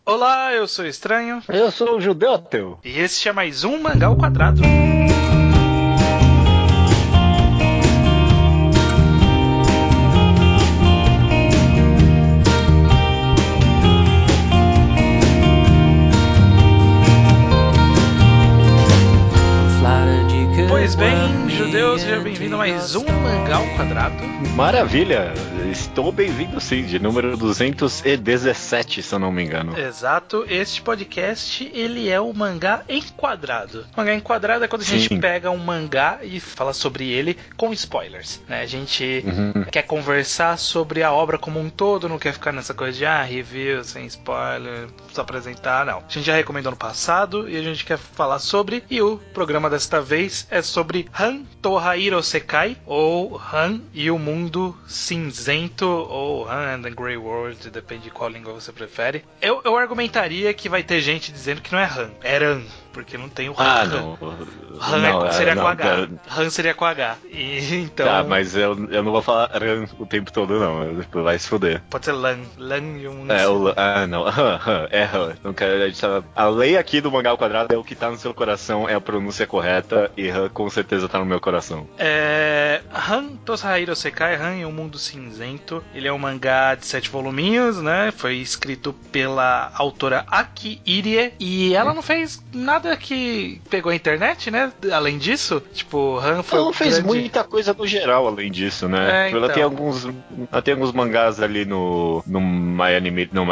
Olá, eu sou o Estranho. Eu sou o Judeu Ateu. E este é mais um Mangá ao Quadrado. Pois bem, judeus, seja bem-vindo a mais um Mangá ao Quadrado. Maravilha! Estou bem-vindo sim, de número 217, se eu não me engano. Exato, este podcast, ele é o mangá enquadrado. Mangá enquadrado é quando a gente pega um mangá e fala sobre ele com spoilers, né? A gente quer conversar sobre a obra como um todo, não quer ficar nessa coisa de review, sem spoiler, só apresentar, não. A gente já recomendou no passado e a gente quer falar sobre, e o programa desta vez é sobre Han Tohahiro Sekai, ou Han e o Mundo Cinzento, ou Han and the Grey World, depende de qual língua você prefere. Eu argumentaria que vai ter gente dizendo que não é Han, é Ran, porque não tem o Han. Não. Han seria não, com H. não. Han seria com H. E, então... Tá, mas eu não vou falar Ran o tempo todo, não. Vai se fuder. Pode ser Lan e o Mundo Não. É Han. Não quero, a lei aqui do Mangá ao Quadrado é o que tá no seu coração, é a pronúncia correta, e Han com certeza tá no meu coração. Han Tohahiro Sekai, Han e o Mundo Cinzento. Ele é um mangá de 7 voluminhos, né? Foi escrito pela autora Aki Irie, e ela não fez nada que pegou a internet, né? Além disso, tipo, Han foi... Ela não fez muita coisa no geral, além disso, né? Ela tem alguns mangás ali no My Anime, no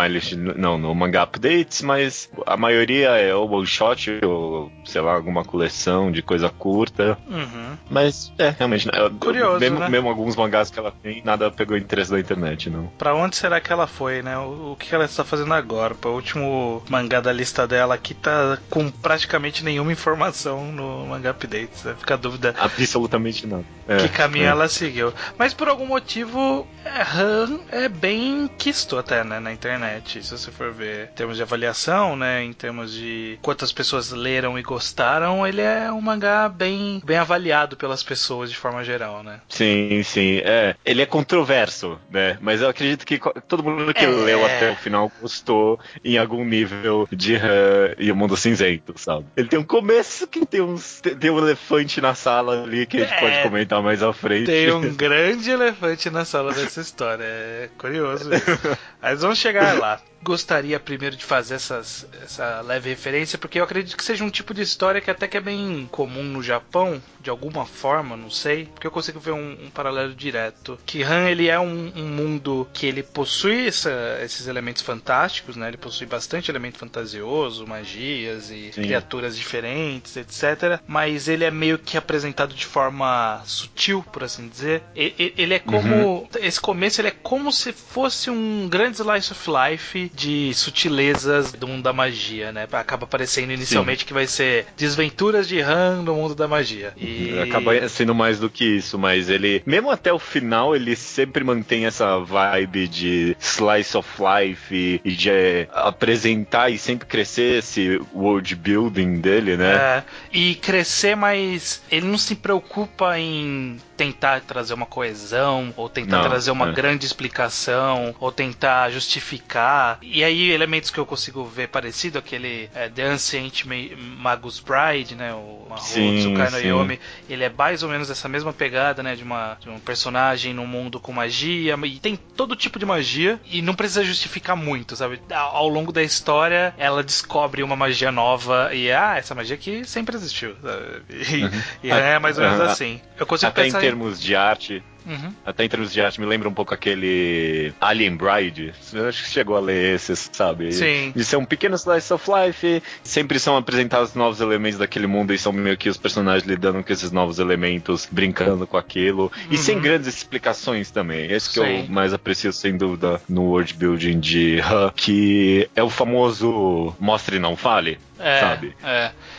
Manga Updates, mas a maioria é ou one shot, ou sei lá, alguma coleção de coisa curta. Mas, realmente, curioso, né? Mesmo alguns mangás que ela tem, nada pegou interesse da internet, não. Pra onde será que ela foi, né? O que ela está fazendo agora? O último mangá da lista dela aqui tá com praticamente nenhuma informação no Manga Updates, né? Fica a dúvida. Absolutamente não. Que caminho ela seguiu. Mas por algum motivo, Han é bem quisto até, né, na internet. Se você for ver em termos de avaliação, né, em termos de quantas pessoas leram e gostaram, ele é um mangá bem avaliado pelas pessoas de forma geral, né? Sim. Ele é controverso, né? Mas eu acredito que todo mundo que leu até o final gostou em algum nível de Han e o Mundo Cinzento, sabe? Ele tem um começo que tem um elefante na sala ali que a gente pode comentar mais à frente. Tem um grande elefante na sala dessa história. É curioso isso. Mas vamos chegar lá. Gostaria primeiro de fazer essa leve referência, porque eu acredito que seja um tipo de história que até que é bem comum no Japão, de alguma forma, não sei, porque eu consigo ver um paralelo direto. Que Han, ele é um mundo que ele possui esses elementos fantásticos, né? Ele possui bastante elemento fantasioso, magias e criaturas diferentes, etc. Mas ele é meio que apresentado de forma sutil, por assim dizer. Ele é como... Esse começo, ele é como se fosse um grande slice of life de sutilezas do mundo da magia, né? Acaba parecendo inicialmente que vai ser desventuras de Han no mundo da magia. E... acaba sendo mais do que isso, mas ele, mesmo até o final, ele sempre mantém essa vibe de slice of life e de apresentar e sempre crescer esse world building dele, né? E crescer, mas ele não se preocupa em tentar trazer uma coesão, ou tentar trazer uma grande explicação, ou tentar justificar. E aí, elementos que eu consigo ver parecido, aquele The Ancient Magus Bride, né? O Mahou Tsukai no Yomi, ele é mais ou menos essa mesma pegada, né? De um personagem num mundo com magia, e tem todo tipo de magia, e não precisa justificar muito, sabe? Ao longo da história, ela descobre uma magia nova, e essa magia aqui sempre existiu, sabe? E é mais ou menos assim. Eu consigo até pensar em termos de arte. Até em termos de arte, me lembra um pouco aquele Alien Bride. Eu acho que chegou a ler esse, sabe? Sim. De ser um pequeno slice of life. Sempre são apresentados novos elementos daquele mundo e são meio que os personagens lidando com esses novos elementos, brincando com aquilo. E sem grandes explicações também. É isso que eu mais aprecio, sem dúvida, no world building de Han, que é o famoso mostre e não fale, sabe?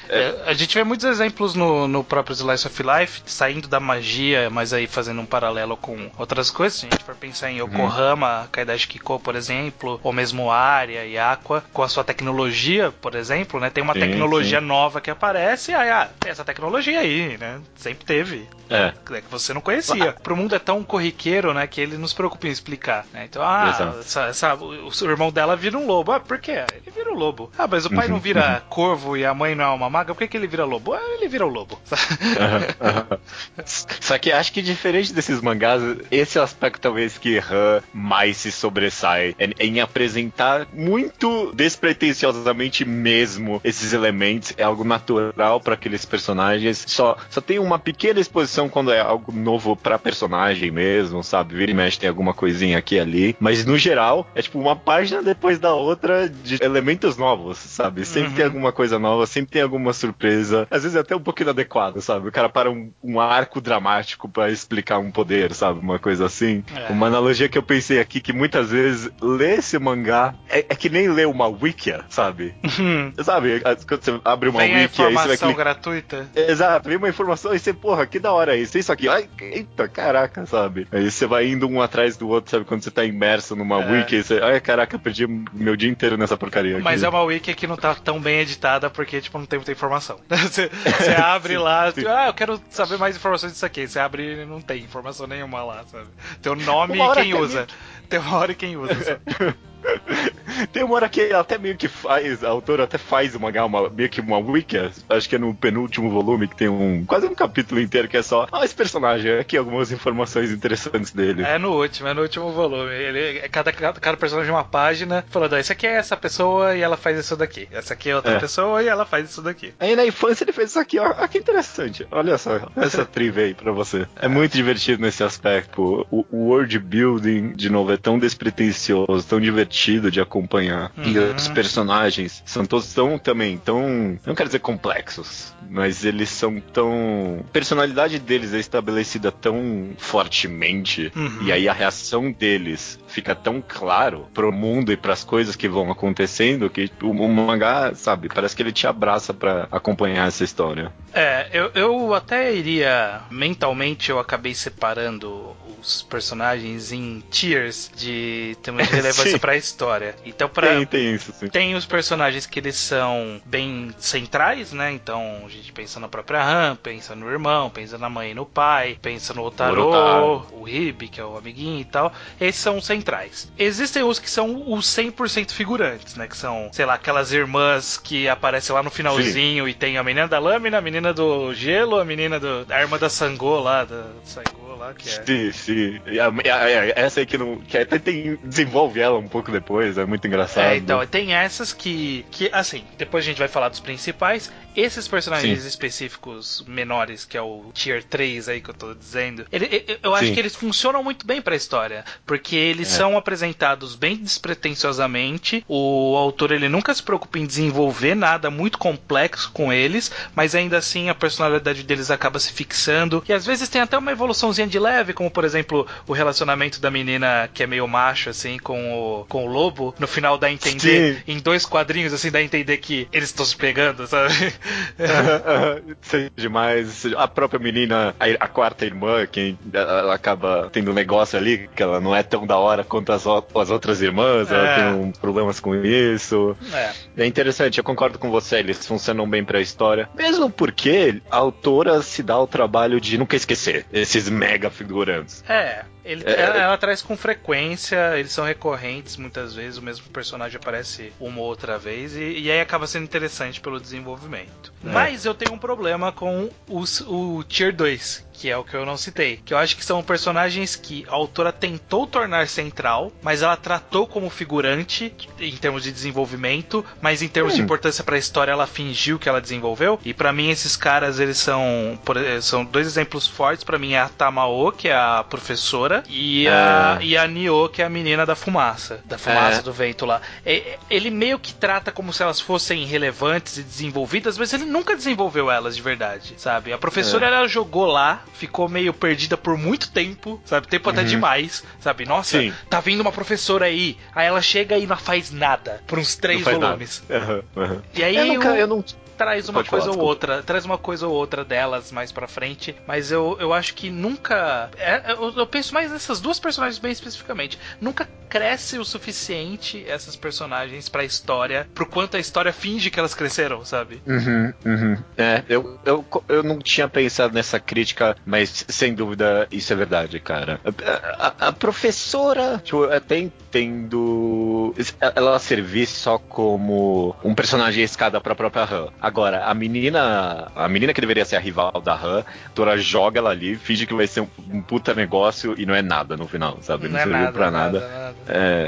A gente vê muitos exemplos no próprio Slice of Life, saindo da magia, mas aí fazendo um paralelo com outras coisas. Se a gente for pensar em Yokohama, Kaidashi Kiko, por exemplo, ou mesmo Arya e Aqua, com a sua tecnologia, por exemplo, né? Tem uma tecnologia nova que aparece, e aí, tem essa tecnologia aí, né? Sempre teve. Que você não conhecia. Pro mundo é tão corriqueiro, né, que ele não se preocupa em explicar, né? Então, o irmão dela vira um lobo. Por quê? Ele vira um lobo. Mas o pai não vira corvo e a mãe não é uma maga, por que ele vira lobo? Ele vira o lobo. Só que acho que diferente desses mangás, esse é o aspecto talvez que Han mais se sobressai em apresentar muito despretensiosamente mesmo esses elementos. É algo natural para aqueles personagens. Só tem uma pequena exposição quando é algo novo pra personagem mesmo, sabe? Vira e mexe tem alguma coisinha aqui e ali. Mas no geral, é tipo uma página depois da outra de elementos novos, sabe? Sempre tem alguma coisa nova, sempre tem alguma surpresa. Às vezes é até um pouco inadequado, sabe? O cara para um arco dramático pra explicar um poder, sabe? Uma coisa assim. Uma analogia que eu pensei aqui, que muitas vezes ler esse mangá é que nem ler uma wikia, sabe? Sabe? Quando você abre uma wiki, aí você vai gratuita. Exato, vem uma informação e você, porra, que da hora isso aqui. Ai, eita, caraca, sabe? Aí você vai indo um atrás do outro, sabe? Quando você tá imerso numa wiki, você, ai, caraca, perdi meu dia inteiro nessa porcaria aqui. Mas é uma wiki que não tá tão bem editada porque, tipo, não tem muita informação. Você abre lá, sim. Eu quero saber mais informações disso aqui. Você abre e não tem informação nenhuma lá, sabe? Tem o nome e quem usa. Tem uma hora e quem usa, sabe? Tem uma hora que até meio que faz, a autora até faz meio que uma wiki, acho que é no penúltimo volume, que tem quase um capítulo inteiro que é só, esse personagem, aqui algumas informações interessantes dele. É no último volume. Cada personagem é uma página, falando, esse aqui é essa pessoa e ela faz isso daqui. Essa aqui é outra pessoa e ela faz isso daqui. Aí na infância ele fez isso aqui, ó, que interessante. Olha só, essa trivia aí pra você. É muito divertido nesse aspecto. O world building, de novo, é tão despretensioso, tão divertido de acompanhar. E os personagens são todos tão, não quero dizer complexos, mas eles são tão... A personalidade deles é estabelecida tão fortemente, e aí a reação deles fica tão claro pro mundo e pras coisas que vão acontecendo, que o mangá, sabe, parece que ele te abraça pra acompanhar essa história. Eu até iria... Mentalmente eu acabei separando os personagens em tiers de termos de relevância pra história. Então, tem isso, sim. Tem os personagens que eles são bem centrais, né? Então, a gente pensa na própria Han, pensa no irmão, pensa na mãe e no pai, pensa no Otaro, o Ribe, que é o amiguinho e tal. Esses são os centrais. Existem os que são os 100% figurantes, né? Que são, sei lá, aquelas irmãs que aparecem lá no finalzinho, sim. E tem a menina da lâmina, a menina do gelo, a menina da irmã da Sangô lá, que é... Sim. Essa aí que até desenvolve ela um pouco depois, é muito engraçado. Então, tem essas que, assim, depois a gente vai falar dos principais. Esses personagens específicos menores, que é o Tier 3 aí que eu tô dizendo, eu acho que eles funcionam muito bem pra história, porque eles são apresentados bem despretensiosamente. O autor, ele nunca se preocupa em desenvolver nada muito complexo com eles, mas ainda assim a personalidade deles acaba se fixando, e às vezes tem até uma evoluçãozinha de leve, como por exemplo, o relacionamento da menina que é meio macho, assim, com o lobo, no final dá a entender, em 2 quadrinhos, assim, dá a entender que eles estão se pegando, sabe? Sei demais. A própria menina, a quarta irmã, ela acaba tendo um negócio ali, que ela não é tão da hora quanto as outras irmãs, ela tem problemas com isso. É interessante, eu concordo com você, eles funcionam bem pra história, mesmo porque a autora se dá o trabalho de nunca esquecer esses mega figurantes. Ela traz com frequência, eles são recorrentes muitas vezes, o mesmo personagem aparece uma ou outra vez, e aí acaba sendo interessante pelo desenvolvimento. Mas eu tenho um problema com o Tier 2, que é o que eu não citei, que eu acho que são personagens que a autora tentou tornar central, mas ela tratou como figurante em termos de desenvolvimento, mas em termos de importância pra história ela fingiu que ela desenvolveu, e pra mim esses caras, eles são 2 exemplos fortes. Pra mim é a Tamao, que é a professora, professora, e a Nioh, que é a menina da fumaça do vento lá. Ele meio que trata como se elas fossem relevantes e desenvolvidas, mas ele nunca desenvolveu elas de verdade, sabe? A professora, ela jogou lá, ficou meio perdida por muito tempo, sabe? Tempo até demais, sabe? Nossa, tá vindo uma professora aí ela chega e não faz nada por uns 3 volumes. E aí eu não traz uma coisa ou outra delas mais pra frente, mas eu acho que nunca... eu penso mais nessas duas personagens bem especificamente. Nunca cresce o suficiente essas personagens pra história, pro quanto a história finge que elas cresceram, sabe? Eu não tinha pensado nessa crítica, mas sem dúvida isso é verdade, cara. A professora, tipo, eu até entendo ela servir só como um personagem escada pra própria Han. Agora, a menina que deveria ser a rival da Han, Tora joga ela ali, finge que vai ser um puta negócio e não é nada no final, sabe? Não serviu pra nada.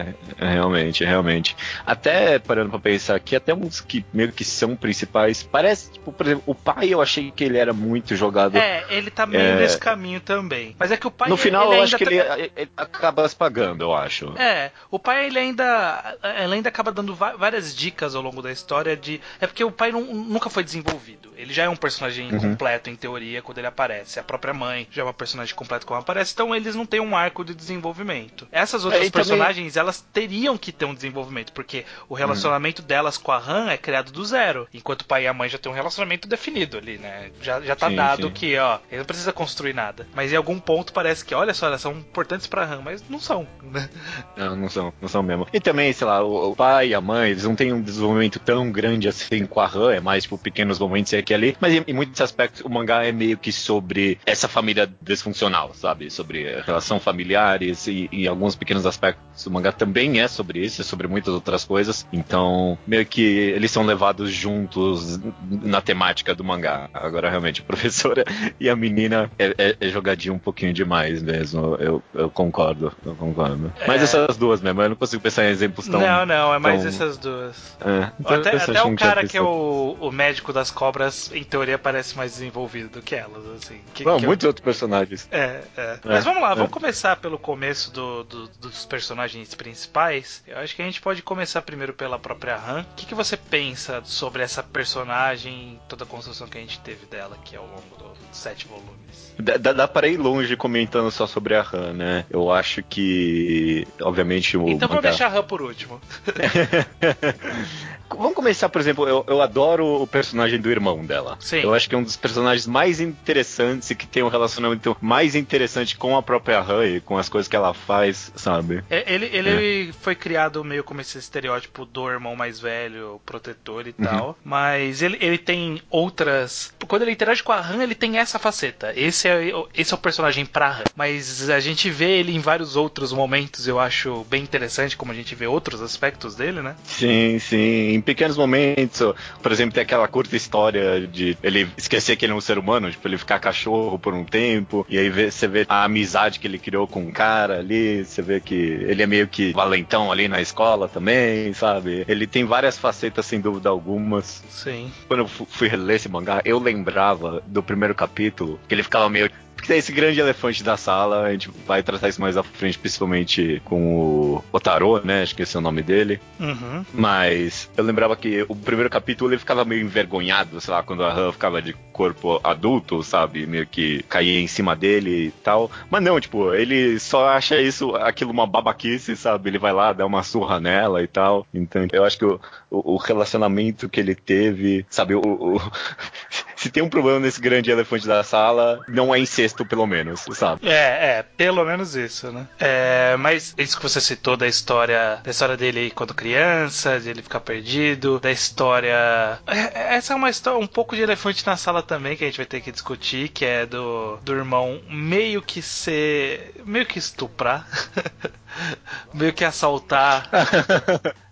Realmente. Até parando pra pensar aqui, até uns que meio que são principais, parece, tipo, por exemplo, o pai eu achei que ele era muito jogado. Ele tá meio nesse caminho também. Mas é que o pai... No final eu acho que ele acaba se pagando, eu acho. O pai ele ainda acaba dando várias dicas ao longo da história de... É porque o pai nunca foi desenvolvido. Ele já é um personagem completo, em teoria, quando ele aparece. A própria mãe já é uma personagem completa quando aparece. Então eles não têm um arco de desenvolvimento. Essas outras personagens, elas teriam que ter um desenvolvimento, porque o relacionamento delas com a Han é criado do zero. Enquanto o pai e a mãe já tem um relacionamento definido ali, né? Já tá dado que, ó, ele não precisa construir nada. Mas em algum ponto parece que, olha só, elas são importantes pra Han, mas não são, né? Não são mesmo. E também, sei lá, o pai e a mãe, eles não têm um desenvolvimento tão grande assim com a Han, é mais, tipo, pequenos momentos aqui e ali. Mas em muitos aspectos, o mangá é meio que sobre essa família disfuncional, sabe? Sobre a relação familiares e em alguns pequenos aspectos o mangá também é sobre isso, é sobre muitas outras coisas. Então, meio que eles são levados juntos na temática do mangá. Agora, realmente, a professora e a menina é jogadinho um pouquinho demais mesmo. Eu concordo. Mas essas duas mesmo, eu não consigo pensar em exemplos tão... Não, é mais essas duas. Até o cara que é o médico das cobras, em teoria, parece mais desenvolvido do que elas, assim. Muitos outros personagens. Mas vamos lá, vamos começar pelo começo dos personagens principais. Eu acho que a gente pode começar primeiro pela própria Han. O que você pensa sobre essa personagem, toda a construção que a gente teve dela aqui ao longo dos 7 volumes? Dá para ir longe comentando só sobre a Han, né? Eu acho que, obviamente, então vamos deixar a Han por último. Vamos começar, por exemplo, eu adoro o personagem do irmão dela. Sim. Eu acho que é um dos personagens mais interessantes e que tem um relacionamento mais interessante com a própria Han e com as coisas que ela faz, sabe? Ele foi criado meio como esse estereótipo do irmão mais velho, protetor e tal, mas ele tem outras... Quando ele interage com a Han, ele tem essa faceta. Esse é o personagem pra Han. Mas a gente vê ele em vários outros momentos, eu acho bem interessante como a gente vê outros aspectos dele, né? Sim. Em pequenos momentos, por exemplo, tem aquela curta história de ele esquecer que ele é um ser humano, tipo, ele ficar cachorro por um tempo, e aí você vê a amizade que ele criou com um cara ali, você vê que ele é meio que valentão ali na escola também, sabe? Ele tem várias facetas, sem dúvida algumas. Sim. Quando eu fui ler esse mangá, eu lembrava do primeiro capítulo, que ele ficava meio... Porque tem esse grande elefante da sala, a gente vai tratar isso mais à frente, principalmente com o Otaro, né? Acho que esse é o nome dele. Mas eu lembrava que o primeiro capítulo ele ficava meio envergonhado, sei lá, quando a Han ficava de corpo adulto, sabe? Meio que caía em cima dele e tal. Mas não, tipo, ele só acha aquilo uma babaquice, sabe? Ele vai lá, dá uma surra nela e tal. Então, eu acho que o relacionamento que ele teve, sabe? Se tem um problema nesse grande elefante da sala, não é incesto, pelo menos, sabe? Pelo menos isso, né? Mas isso que você citou da história dele quando criança, de ele ficar perdido, da história... Essa é uma história, um pouco de elefante na sala também, que a gente vai ter que discutir, que é do irmão meio que estuprar, meio que assaltar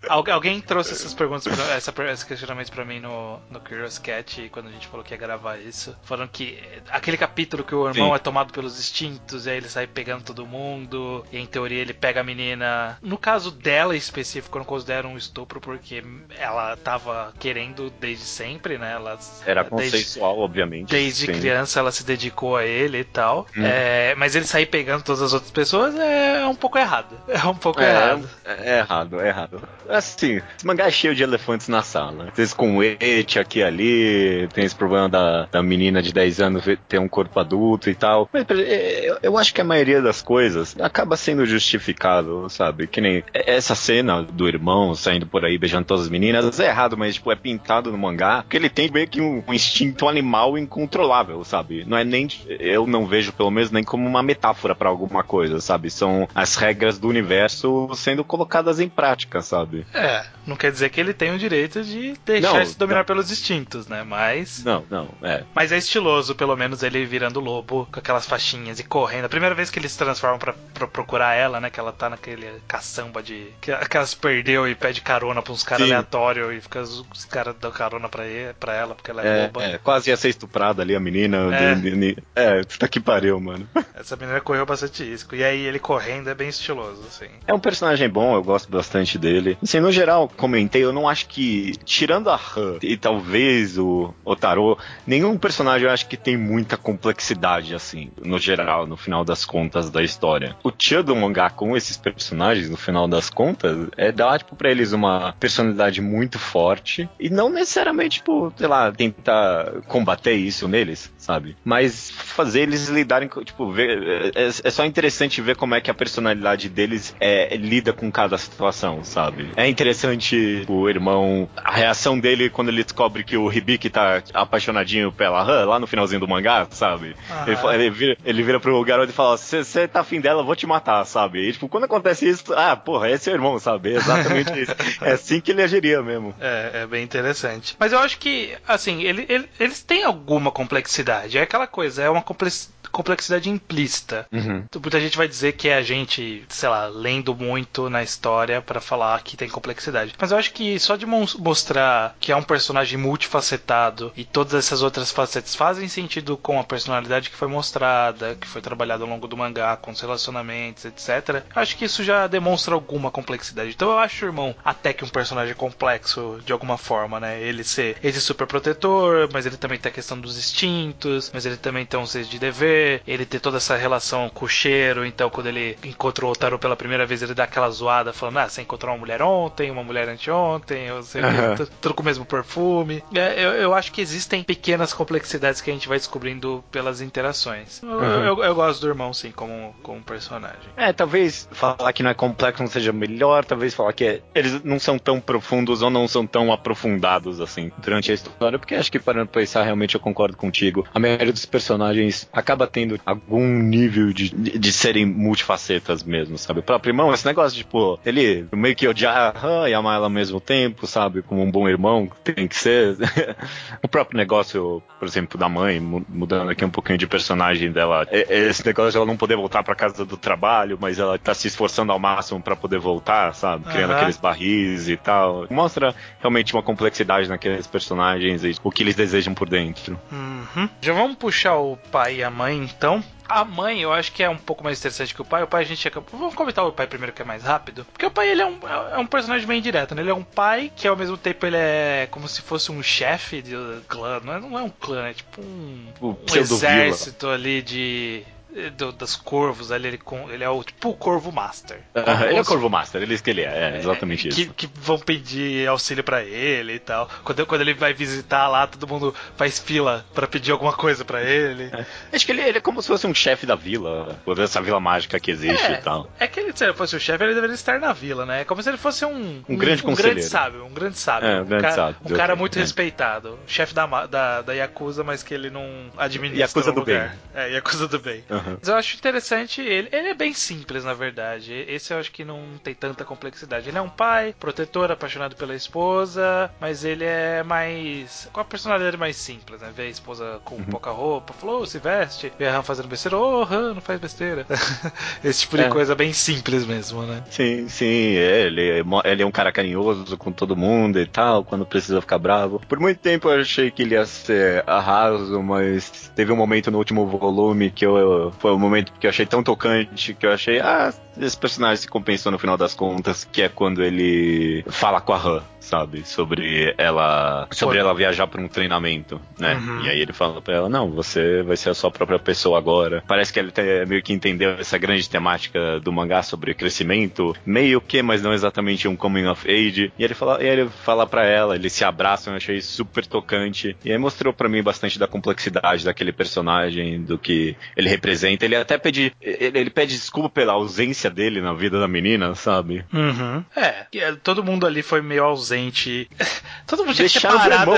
Alguém trouxe essas perguntas, esses questionamentos pra mim no Curious Cat, quando a gente falou que ia gravar isso. Falando que aquele capítulo que o irmão é tomado pelos instintos, e aí ele sai pegando todo mundo, e em teoria ele pega a menina. No caso dela em específico, eu não considero um estupro, porque ela tava querendo desde sempre, né? Ela era consensual, obviamente. Desde criança ela se dedicou a ele e tal. Mas ele sair pegando todas as outras pessoas é um pouco errado. É um pouco errado. É errado. Assim, esse mangá é cheio de elefantes na sala. Às vezes com et aqui e ali, tem esse problema da menina de 10 anos ter um corpo adulto e tal. Mas eu acho que a maioria das coisas acaba sendo justificado, sabe? Que nem essa cena do irmão saindo por aí beijando todas as meninas, é errado, mas tipo, é pintado no mangá, porque ele tem meio que um instinto animal incontrolável, sabe? Não é nem, eu não vejo pelo menos nem como uma metáfora pra alguma coisa, sabe? São as regras do universo sendo colocadas em prática, sabe? Não quer dizer que ele tem o direito de deixar se dominar pelos instintos, né? Mas... Não. Mas é estiloso, pelo menos, ele virando lobo com aquelas faixinhas e correndo. A primeira vez que eles se transformam pra procurar ela, né? Que ela tá naquele caçamba de... Que ela se perdeu e pede carona pra uns caras aleatórios e fica os caras dão carona pra ela, porque ela é boba. Quase ia ser estuprada ali, a menina. Puta que pariu, mano. Essa menina correu bastante risco. E aí ele correndo é bem estiloso, assim. É um personagem bom, eu gosto bastante dele. Assim, no geral, comentei, eu não acho que, tirando a Han e talvez o Otaro, nenhum personagem eu acho que tem muita complexidade, assim, no geral, no final das contas da história. O tchan do mangá com esses personagens, no final das contas, é dar, tipo, pra eles uma personalidade muito forte e não necessariamente, tipo, sei lá, tentar combater isso neles, sabe? Mas fazer eles lidarem com, tipo, é só interessante ver como é que a personalidade deles lida com cada situação, sabe? É interessante o irmão, a reação dele quando ele descobre que o Hibiki tá apaixonadinho pela Han, lá no finalzinho do mangá, sabe? Ele vira pro garoto e fala, você tá afim dela, eu vou te matar, sabe? E, tipo, quando acontece isso, porra, esse é seu irmão, sabe? É exatamente isso. É assim que ele agiria mesmo. É bem interessante. Mas eu acho que, assim, eles têm alguma complexidade. É aquela coisa, é uma complexidade implícita. Muita gente vai dizer que é a gente, sei lá, lendo muito na história pra falar que tem complexidade. Mas eu acho que só de mostrar que é um personagem multifacetado e todas essas outras facetas fazem sentido com a personalidade que foi mostrada, que foi trabalhada ao longo do mangá, com os relacionamentos, etc. Eu acho que isso já demonstra alguma complexidade. Então eu acho o irmão até que um personagem complexo de alguma forma, né? Ele ser esse super protetor, mas ele também tem a questão dos instintos, mas ele também tem um senso de dever, ele tem toda essa relação com o cheiro, então quando ele encontrou o Otaro pela primeira vez, ele dá aquela zoada falando, você encontrou uma mulher ontem, uma mulher anteontem, eu sei tudo com o mesmo perfume. Eu acho que existem pequenas complexidades que a gente vai descobrindo pelas interações. Eu gosto do irmão, sim, como personagem. Talvez falar que não é complexo não seja melhor, talvez falar que eles não são tão profundos ou não são tão aprofundados assim durante a história, porque acho que parando pra pensar, realmente eu concordo contigo. A maioria dos personagens acaba tendo algum nível de serem multifacetas mesmo, sabe? O próprio irmão, esse negócio de, tipo, ele meio que odiar e amar ela ao mesmo tempo, sabe? Como um bom irmão tem que ser. O próprio negócio, por exemplo, da mãe, mudando aqui um pouquinho de personagem dela, esse negócio de ela não poder voltar pra casa do trabalho, mas ela tá se esforçando ao máximo pra poder voltar, sabe? Criando aqueles barris e tal. Mostra realmente uma complexidade naqueles personagens e o que eles desejam por dentro. Já vamos puxar o pai e a mãe, então. A mãe, eu acho que é um pouco mais interessante que o pai. O pai a gente acaba... Vamos comentar o pai primeiro, que é mais rápido. Porque o pai, ele é um personagem bem direto, né? Ele é um pai que, ao mesmo tempo, ele é como se fosse um chefe de clã. Não é um clã, é tipo um exército ali das corvos ali, ele é o Corvo Master. Ele é o Corvo Master, ele diz que ele é exatamente isso. Que vão pedir auxílio pra ele e tal. Quando ele vai visitar lá, todo mundo faz fila pra pedir alguma coisa pra ele. Acho que ele é como se fosse um chefe da vila, dessa vila mágica que existe e tal. É que se ele fosse o chefe, ele deveria estar na vila, né? É como se ele fosse um grande conselheiro. Um grande sábio. Um cara muito respeitado. Chefe da Yakuza, mas que ele não administra Yakuza o lugar. Yakuza do bem. Mas eu acho interessante ele. Ele é bem simples, na verdade. Esse eu acho que não tem tanta complexidade. Ele é um pai, protetor, apaixonado pela esposa, mas ele é mais... com a personalidade mais simples, né? Vê a esposa com pouca roupa, falou, se veste. Vê a Han fazendo besteira, Han, não faz besteira. Esse tipo de coisa bem simples mesmo, né? Sim, ele é um cara carinhoso com todo mundo e tal, quando precisa ficar bravo. Por muito tempo eu achei que ele ia ser arraso, mas teve um momento no último volume que foi um momento que eu achei tão tocante, que eu achei, esse personagem se compensou no final das contas, que é quando ele fala com a Han, sabe? Sobre ela viajar para um treinamento, né? E aí ele fala pra ela, não, você vai ser a sua própria pessoa agora. Parece que ele meio que entendeu essa grande temática do mangá sobre crescimento, meio que, mas não exatamente um coming of age. E ele fala pra ela, eles se abraçam, eu achei super tocante. E aí mostrou pra mim bastante da complexidade daquele personagem, do que ele representa. Ele até pede desculpa pela ausência dele na vida da menina, sabe? Todo mundo ali foi meio ausente. Todo mundo tinha que ter parado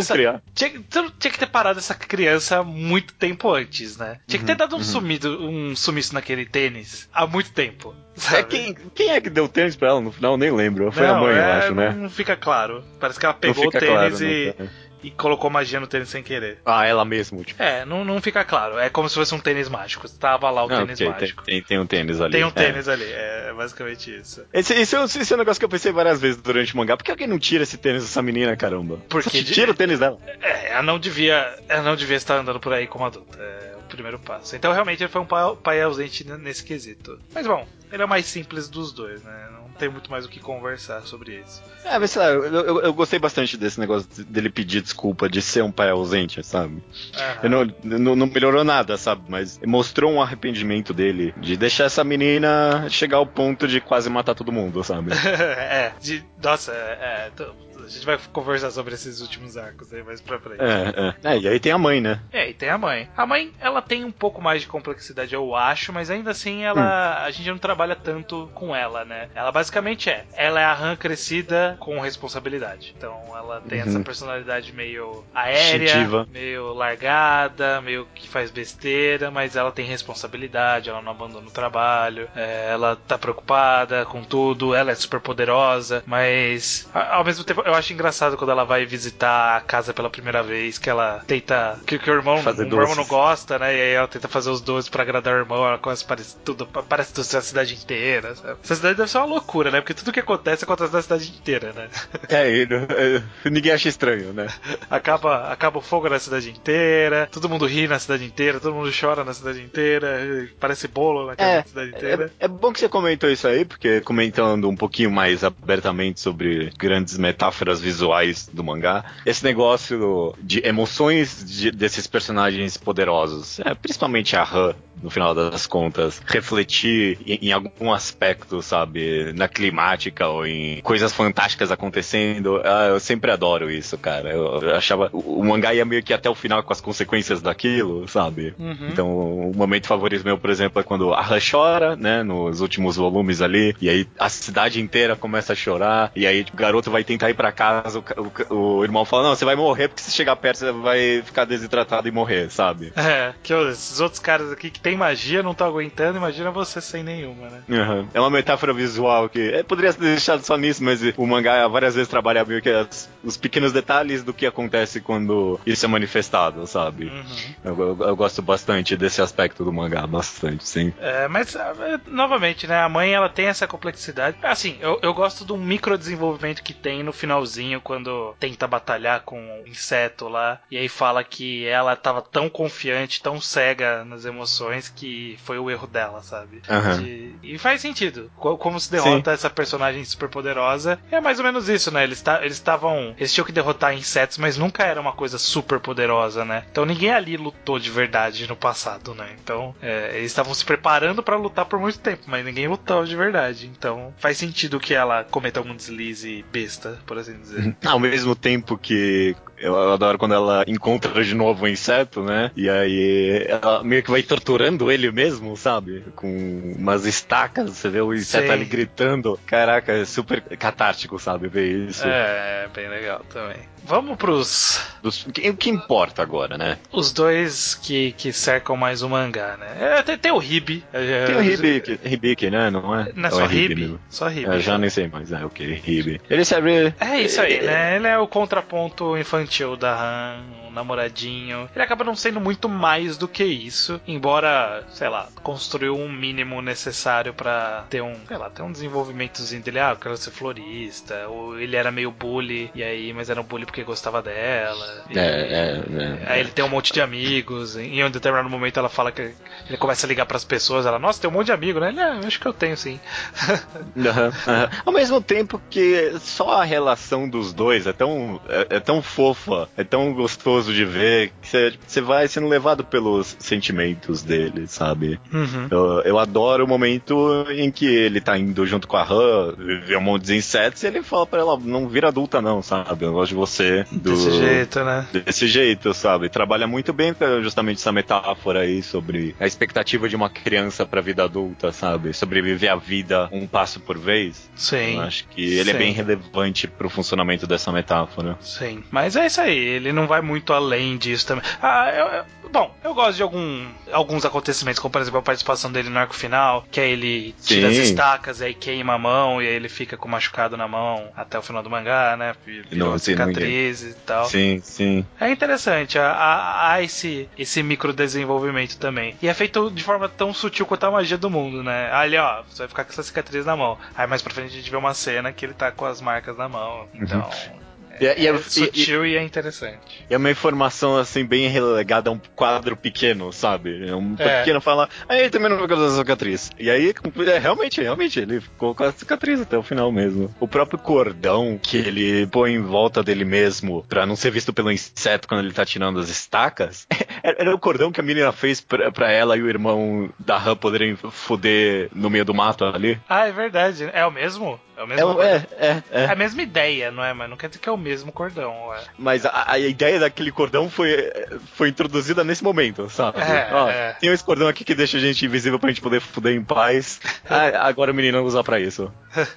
tinha que ter parado essa criança muito tempo antes, né? Tinha que ter dado um sumiço naquele tênis há muito tempo. Quem é que deu tênis pra ela no final? Nem lembro. Foi a mãe, eu acho, né? Não fica claro. Parece que ela pegou o tênis e colocou magia no tênis sem querer. Ela mesmo, tipo. Não fica claro. É como se fosse um tênis mágico. Tava lá o tênis mágico. Tem um tênis ali. Tem um tênis ali. É basicamente isso. Esse é um negócio que eu pensei várias vezes durante o mangá. Por que alguém não tira esse tênis dessa menina, caramba? Porque tira o tênis dela. Ela não devia estar andando por aí como adulta. É o primeiro passo. Então realmente ele foi um pai ausente nesse quesito. Mas bom, ele é o mais simples dos dois, né? Não tem muito mais o que conversar sobre isso. Mas sei lá, eu gostei bastante desse negócio dele pedir desculpa de ser um pai ausente, sabe? Não melhorou nada, sabe? Mas mostrou um arrependimento dele de deixar essa menina chegar ao ponto de quase matar todo mundo, sabe? A gente vai conversar sobre esses últimos arcos aí mais pra frente. E aí tem a mãe, né? E tem a mãe. A mãe, ela tem um pouco mais de complexidade, eu acho, mas ainda assim a gente não trabalha tanto com ela, né? Ela basicamente ela é a Han crescida com responsabilidade. Então ela tem essa personalidade meio aérea, instintiva, meio largada, meio que faz besteira, mas ela tem responsabilidade, ela não abandona o trabalho, ela tá preocupada com tudo, ela é super poderosa, mas ao mesmo tempo eu acho engraçado quando ela vai visitar a casa pela primeira vez, que ela tenta, que o irmão não gosta, né? E aí ela tenta fazer os doces pra agradar o irmão, ela começa parece doce a cidade inteira, sabe? Essa cidade deve ser uma loucura, né? Porque tudo que acontece na cidade inteira, né? Ninguém acha estranho, né? Acaba o fogo na cidade inteira, todo mundo ri na cidade inteira, todo mundo chora na cidade inteira, parece bolo na cidade inteira. É bom que você comentou isso aí, porque comentando um pouquinho mais abertamente sobre grandes metáforas visuais do mangá, esse negócio de emoções desses personagens poderosos, principalmente a Han, no final das contas, refletir em algum aspecto, sabe, na climática ou em coisas fantásticas acontecendo, eu sempre adoro isso, cara. Eu achava, o mangá ia meio que até o final com as consequências daquilo, sabe? Então, o momento favorito meu, por exemplo, é quando a Han chora, né, nos últimos volumes ali, e aí a cidade inteira começa a chorar, e aí o garoto vai tentar ir pra casa, o irmão fala, não, você vai morrer porque se chegar perto você vai ficar desidratado e morrer, sabe? Esses outros caras aqui que tem magia não estão aguentando, imagina você sem nenhuma, né? É uma metáfora visual que poderia ser deixado só nisso, mas o mangá várias vezes trabalha meio que os pequenos detalhes do que acontece quando isso é manifestado, sabe? Eu gosto bastante desse aspecto do mangá, bastante, sim. Mas, novamente, né, a mãe, ela tem essa complexidade. Assim, eu gosto do micro desenvolvimento que tem no finalzinho, quando tenta batalhar com um inseto lá, e aí fala que ela tava tão confiante, tão cega nas emoções, que foi o erro dela, sabe? E faz sentido. Como se derrota essa personagem super poderosa. É mais ou menos isso, né? Eles tinham que derrotar insetos, mas nunca era uma coisa super poderosa, né? Então ninguém ali lutou de verdade no passado, né? Então eles estavam se preparando pra lutar por muito tempo, mas ninguém lutou de verdade. Então faz sentido que ela cometa algum deslize besta, por assim dizer. Ao mesmo tempo que Eu adoro quando ela encontra de novo o inseto, né? E aí ela meio que vai torturando ele mesmo, sabe? Com umas estacas, você vê o inseto ali gritando. Caraca, é super catártico, sabe? Ver isso. É, bem legal também. Vamos pros... O que importa agora, né? Os dois que cercam mais o mangá, né? Tem o Hibi. Tem o Hibiki, né? Não é? Não é só Hibi? Só Hibi. Eu já nem sei mais, né? O que? Hibi. Ele serve... É isso aí, né? Ele é o contraponto infantil da Han, um namoradinho. Ele acaba não sendo muito mais do que isso, embora, sei lá, construiu um mínimo necessário pra ter um, sei lá, ter um desenvolvimentozinho dele. Ah, eu quero ser florista. Ou ele era meio bully, e aí, mas era um bully porque gostava dela. Aí ele tem um monte de amigos. Em um determinado momento ela fala que ele começa a ligar pras pessoas. Ela, nossa, tem um monte de amigo, né? Ele, acho que eu tenho sim. Ao mesmo tempo que só a relação dos dois é tão fofa, é tão gostoso de ver, que você vai sendo levado pelos sentimentos dele, sabe? Uhum. Eu adoro o momento em que ele tá indo junto com a Han, vê um monte de insetos, e ele fala pra ela, não vira adulta não, sabe? Eu gosto de você desse jeito, né? Desse jeito, sabe? Trabalha muito bem justamente essa metáfora aí sobre a expectativa de uma criança pra vida adulta, sabe? Sobreviver a vida um passo por vez. Sim. Eu acho que ele é bem relevante pro funcionamento dessa metáfora. Sim. Mas é isso aí, ele não vai muito além disso também. Bom, eu gosto de alguns acontecimentos, como por exemplo a participação dele no arco final, que aí ele tira as estacas, aí queima a mão, e aí ele fica com machucado na mão até o final do mangá, né? Virou cicatrizes e tal. Sim, sim. É interessante, há esse micro desenvolvimento também. E é feito de forma tão sutil quanto a magia do mundo, né? Ali, ó, você vai ficar com essa cicatriz na mão. Aí mais pra frente a gente vê uma cena que ele tá com as marcas na mão. Então... É sutil e é interessante. E é uma informação assim bem relegada a um quadro pequeno, sabe? Pequeno fala, ele também não vai causar cicatriz. E aí, realmente, ele ficou com a cicatriz até o final mesmo. O próprio cordão que ele põe em volta dele mesmo pra não ser visto pelo inseto quando ele tá tirando as estacas, era o cordão que a menina fez pra ela e o irmão da Han poderem foder no meio do mato ali. Ah, é verdade. É o mesmo? É o mesmo É a mesma ideia, não é? Mas não quer dizer que é o mesmo cordão. Mas a ideia daquele cordão foi introduzida nesse momento, sabe? Tem esse cordão aqui que deixa a gente invisível pra gente poder foder em paz. Agora o menino usa pra isso.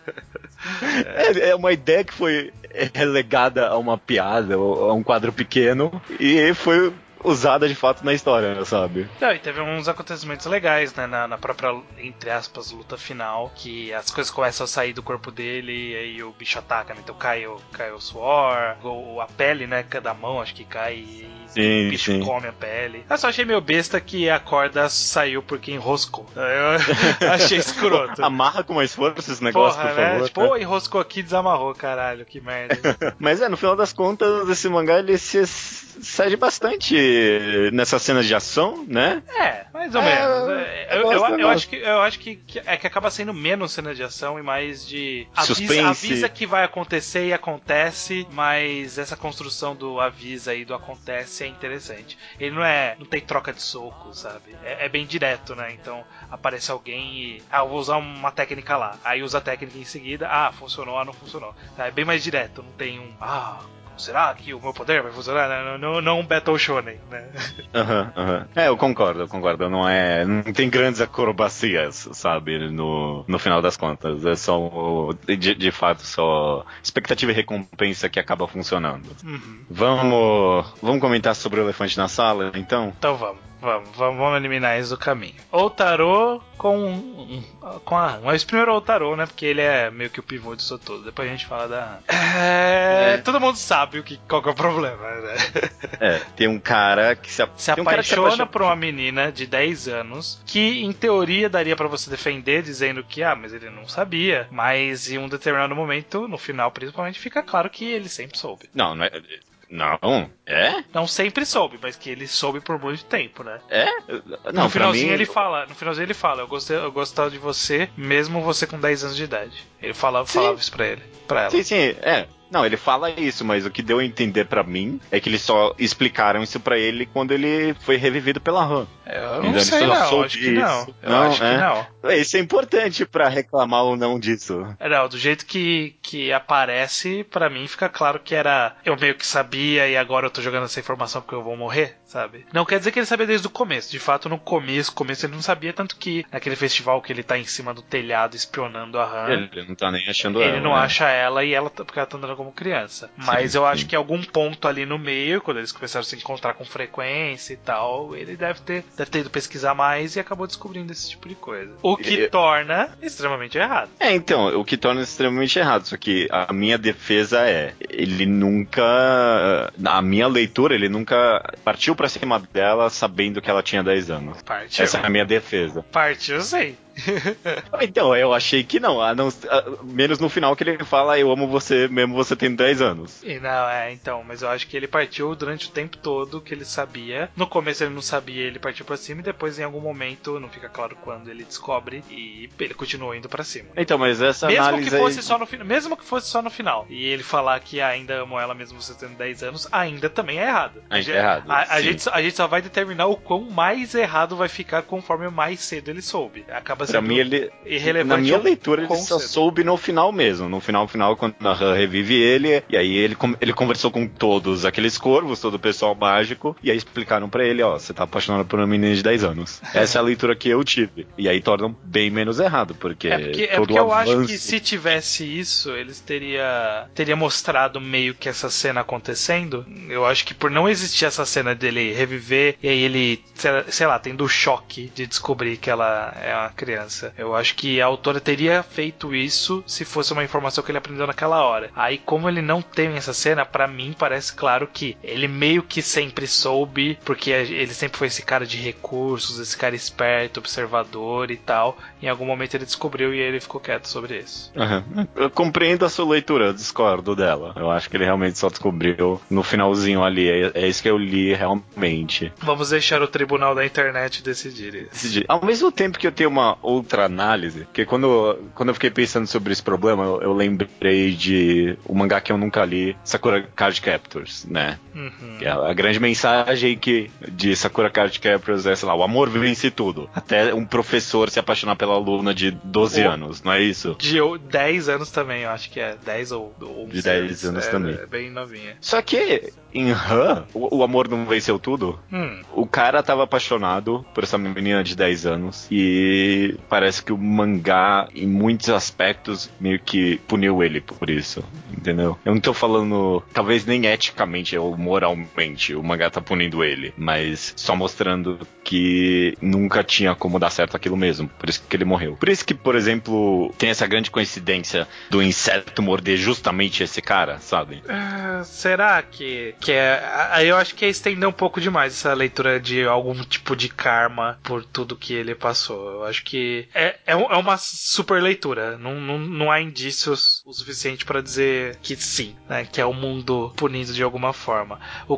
É uma ideia que foi relegada a uma piada, a um quadro pequeno, e foi usada de fato na história, sabe? Não, e teve uns acontecimentos legais, né? Na própria, entre aspas, luta final, que as coisas começam a sair do corpo dele e aí o bicho ataca, né? Então cai o suor, a pele, né? Da mão, acho que cai e o bicho come a pele. Eu só achei meio besta que a corda saiu porque enroscou. Eu achei escroto. Amarra com mais força esse negócio, por favor. Né? Tipo, enroscou aqui e desamarrou, caralho, que merda. Mas no final das contas, esse mangá, ele se segue bastante nessa cena de ação, né? Mais ou menos. Eu acho que acaba sendo menos cena de ação e mais de avisa que vai acontecer e acontece, mas essa construção do avisa e do acontece é interessante. Ele não tem troca de soco, sabe? É bem direto, né? Então aparece alguém e eu vou usar uma técnica lá. Aí usa a técnica em seguida, funcionou, não funcionou. É bem mais direto, não tem será que o meu poder vai funcionar? Não um Battle Shonen, né? Eu concordo. Não tem grandes acrobacias, sabe? No final das contas. É só, de fato, só expectativa e recompensa que acaba funcionando. Uhum. Vamos comentar sobre o elefante na sala, então? Então vamos eliminar isso do caminho. Outaro com a Han. Mas primeiro o Outaro, né? Porque ele é meio que o pivô disso todo. Depois a gente fala da Han. Todo mundo sabe qual que é o problema, né? Tem um cara que se apaixona por uma menina de 10 anos que, em teoria, daria pra você defender dizendo que, mas ele não sabia. Mas em um determinado momento, no final principalmente, fica claro que ele sempre soube. Não é... Não, Não sempre soube, mas que ele soube por muito tempo, né? Não, no finalzinho ele fala, eu gostava de você, mesmo você com 10 anos de idade. Ele falava isso pra ela. Sim, Não, ele fala isso, mas o que deu a entender pra mim é que eles só explicaram isso pra ele quando ele foi revivido pela Han. Eu não sei, não. Acho que não. Eu acho que não. Isso é importante pra reclamar ou não disso. Não, do jeito que aparece, pra mim fica claro que era... Eu meio que sabia e agora eu tô jogando essa informação porque eu vou morrer, sabe? Não quer dizer que ele sabia desde o começo. De fato, no começo ele não sabia, tanto que naquele festival que ele tá em cima do telhado espionando a Han... Ele não tá nem achando ela. Ele não acha ela e ela porque ela tá andando como criança. Mas eu acho que algum ponto ali no meio, quando eles começaram a se encontrar com frequência e tal, ele deve ter ido pesquisar mais e acabou descobrindo esse tipo de coisa. O que torna extremamente errado. Então, o que torna extremamente errado. Só que a minha defesa ele nunca... Na minha leitura, ele nunca partiu pra cima dela sabendo que ela tinha 10 anos. Partiu. Essa é a minha defesa. Partiu, eu sei. Então, eu achei que não, menos no final que ele fala eu amo você mesmo você tendo 10 anos. E não, então, mas eu acho que ele partiu durante o tempo todo que ele sabia. No começo ele não sabia, ele partiu pra cima e depois em algum momento, não fica claro quando, ele descobre e ele continuou indo pra cima. Então, mas essa mesmo análise que fosse só no final, mesmo que fosse só no final, e ele falar que ainda amo ela mesmo você tendo 10 anos, ainda também é errado. Ainda é errado. A gente só vai determinar o quão mais errado vai ficar conforme mais cedo ele soube. Acaba sendo irrelevante. Na minha leitura, ele só soube no final mesmo. No final, quando a Han revive ele, e aí ele conversou com todos aqueles corvos, todo o pessoal mágico, e aí explicaram pra ele, você tá apaixonado por uma menina de 10 anos. Essa é a leitura que eu tive. E aí torna bem menos errado, porque porque eu acho que se tivesse isso, eles teria mostrado meio que essa cena acontecendo. Eu acho que por não existir essa cena dele reviver, e aí ele, sei lá, tendo o choque de descobrir que ela é uma criança. Eu acho que a autora teria feito isso se fosse uma informação que ele aprendeu naquela hora. Aí, como ele não tem essa cena, pra mim parece claro que ele meio que sempre soube, porque ele sempre foi esse cara de recursos, esse cara esperto, observador e tal. Em algum momento ele descobriu e ele ficou quieto sobre isso. Uhum. Eu compreendo a sua leitura, eu discordo dela. Eu acho que ele realmente só descobriu no finalzinho ali. É isso que eu li realmente. Vamos deixar o tribunal da internet decidir isso. Ao mesmo tempo que eu tenho uma outra análise, porque quando eu fiquei pensando sobre esse problema, eu lembrei de um mangá que eu nunca li, Sakura Card Captors, né? Uhum. Que é a grande mensagem de Sakura Card Captors é, sei lá, o amor vence tudo. Até um professor se apaixonar pela aluna de 12 anos, não é isso? De 10 anos também, eu acho que é 10 ou 11 de 10 anos também. É bem novinha. Só que em Han, o amor não venceu tudo. O cara tava apaixonado por essa menina de 10 anos e parece que o mangá, em muitos aspectos, meio que puniu ele por isso, entendeu? Eu não tô falando, talvez nem eticamente ou moralmente, o mangá tá punindo ele, mas só mostrando que nunca tinha como dar certo aquilo mesmo, por isso que ele morreu. Por isso que, por exemplo, tem essa grande coincidência do inseto morder justamente esse cara, sabe? Será que aí eu acho que é estender um pouco demais essa leitura de algum tipo de karma por tudo que ele passou. Eu acho que é uma super leitura. Não há indícios o suficiente para dizer que sim, né? Que é o mundo punindo de alguma forma. O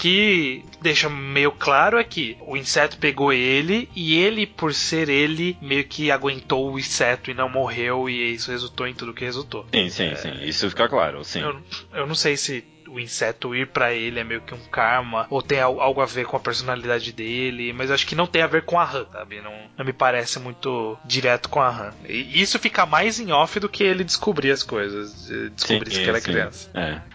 que deixa meio claro é que o inseto pegou ele e ele, por ser ele, meio que aguentou o inseto e não morreu, e isso resultou em tudo que resultou. Sim. Isso fica claro, sim. Eu não sei se o inseto ir pra ele é meio que um karma, ou tem algo a ver com a personalidade dele, mas eu acho que não tem a ver com a Han, sabe? Não me parece muito direto com a Han. E isso fica mais em off do que ele descobrir as coisas, descobrir que ela é criança.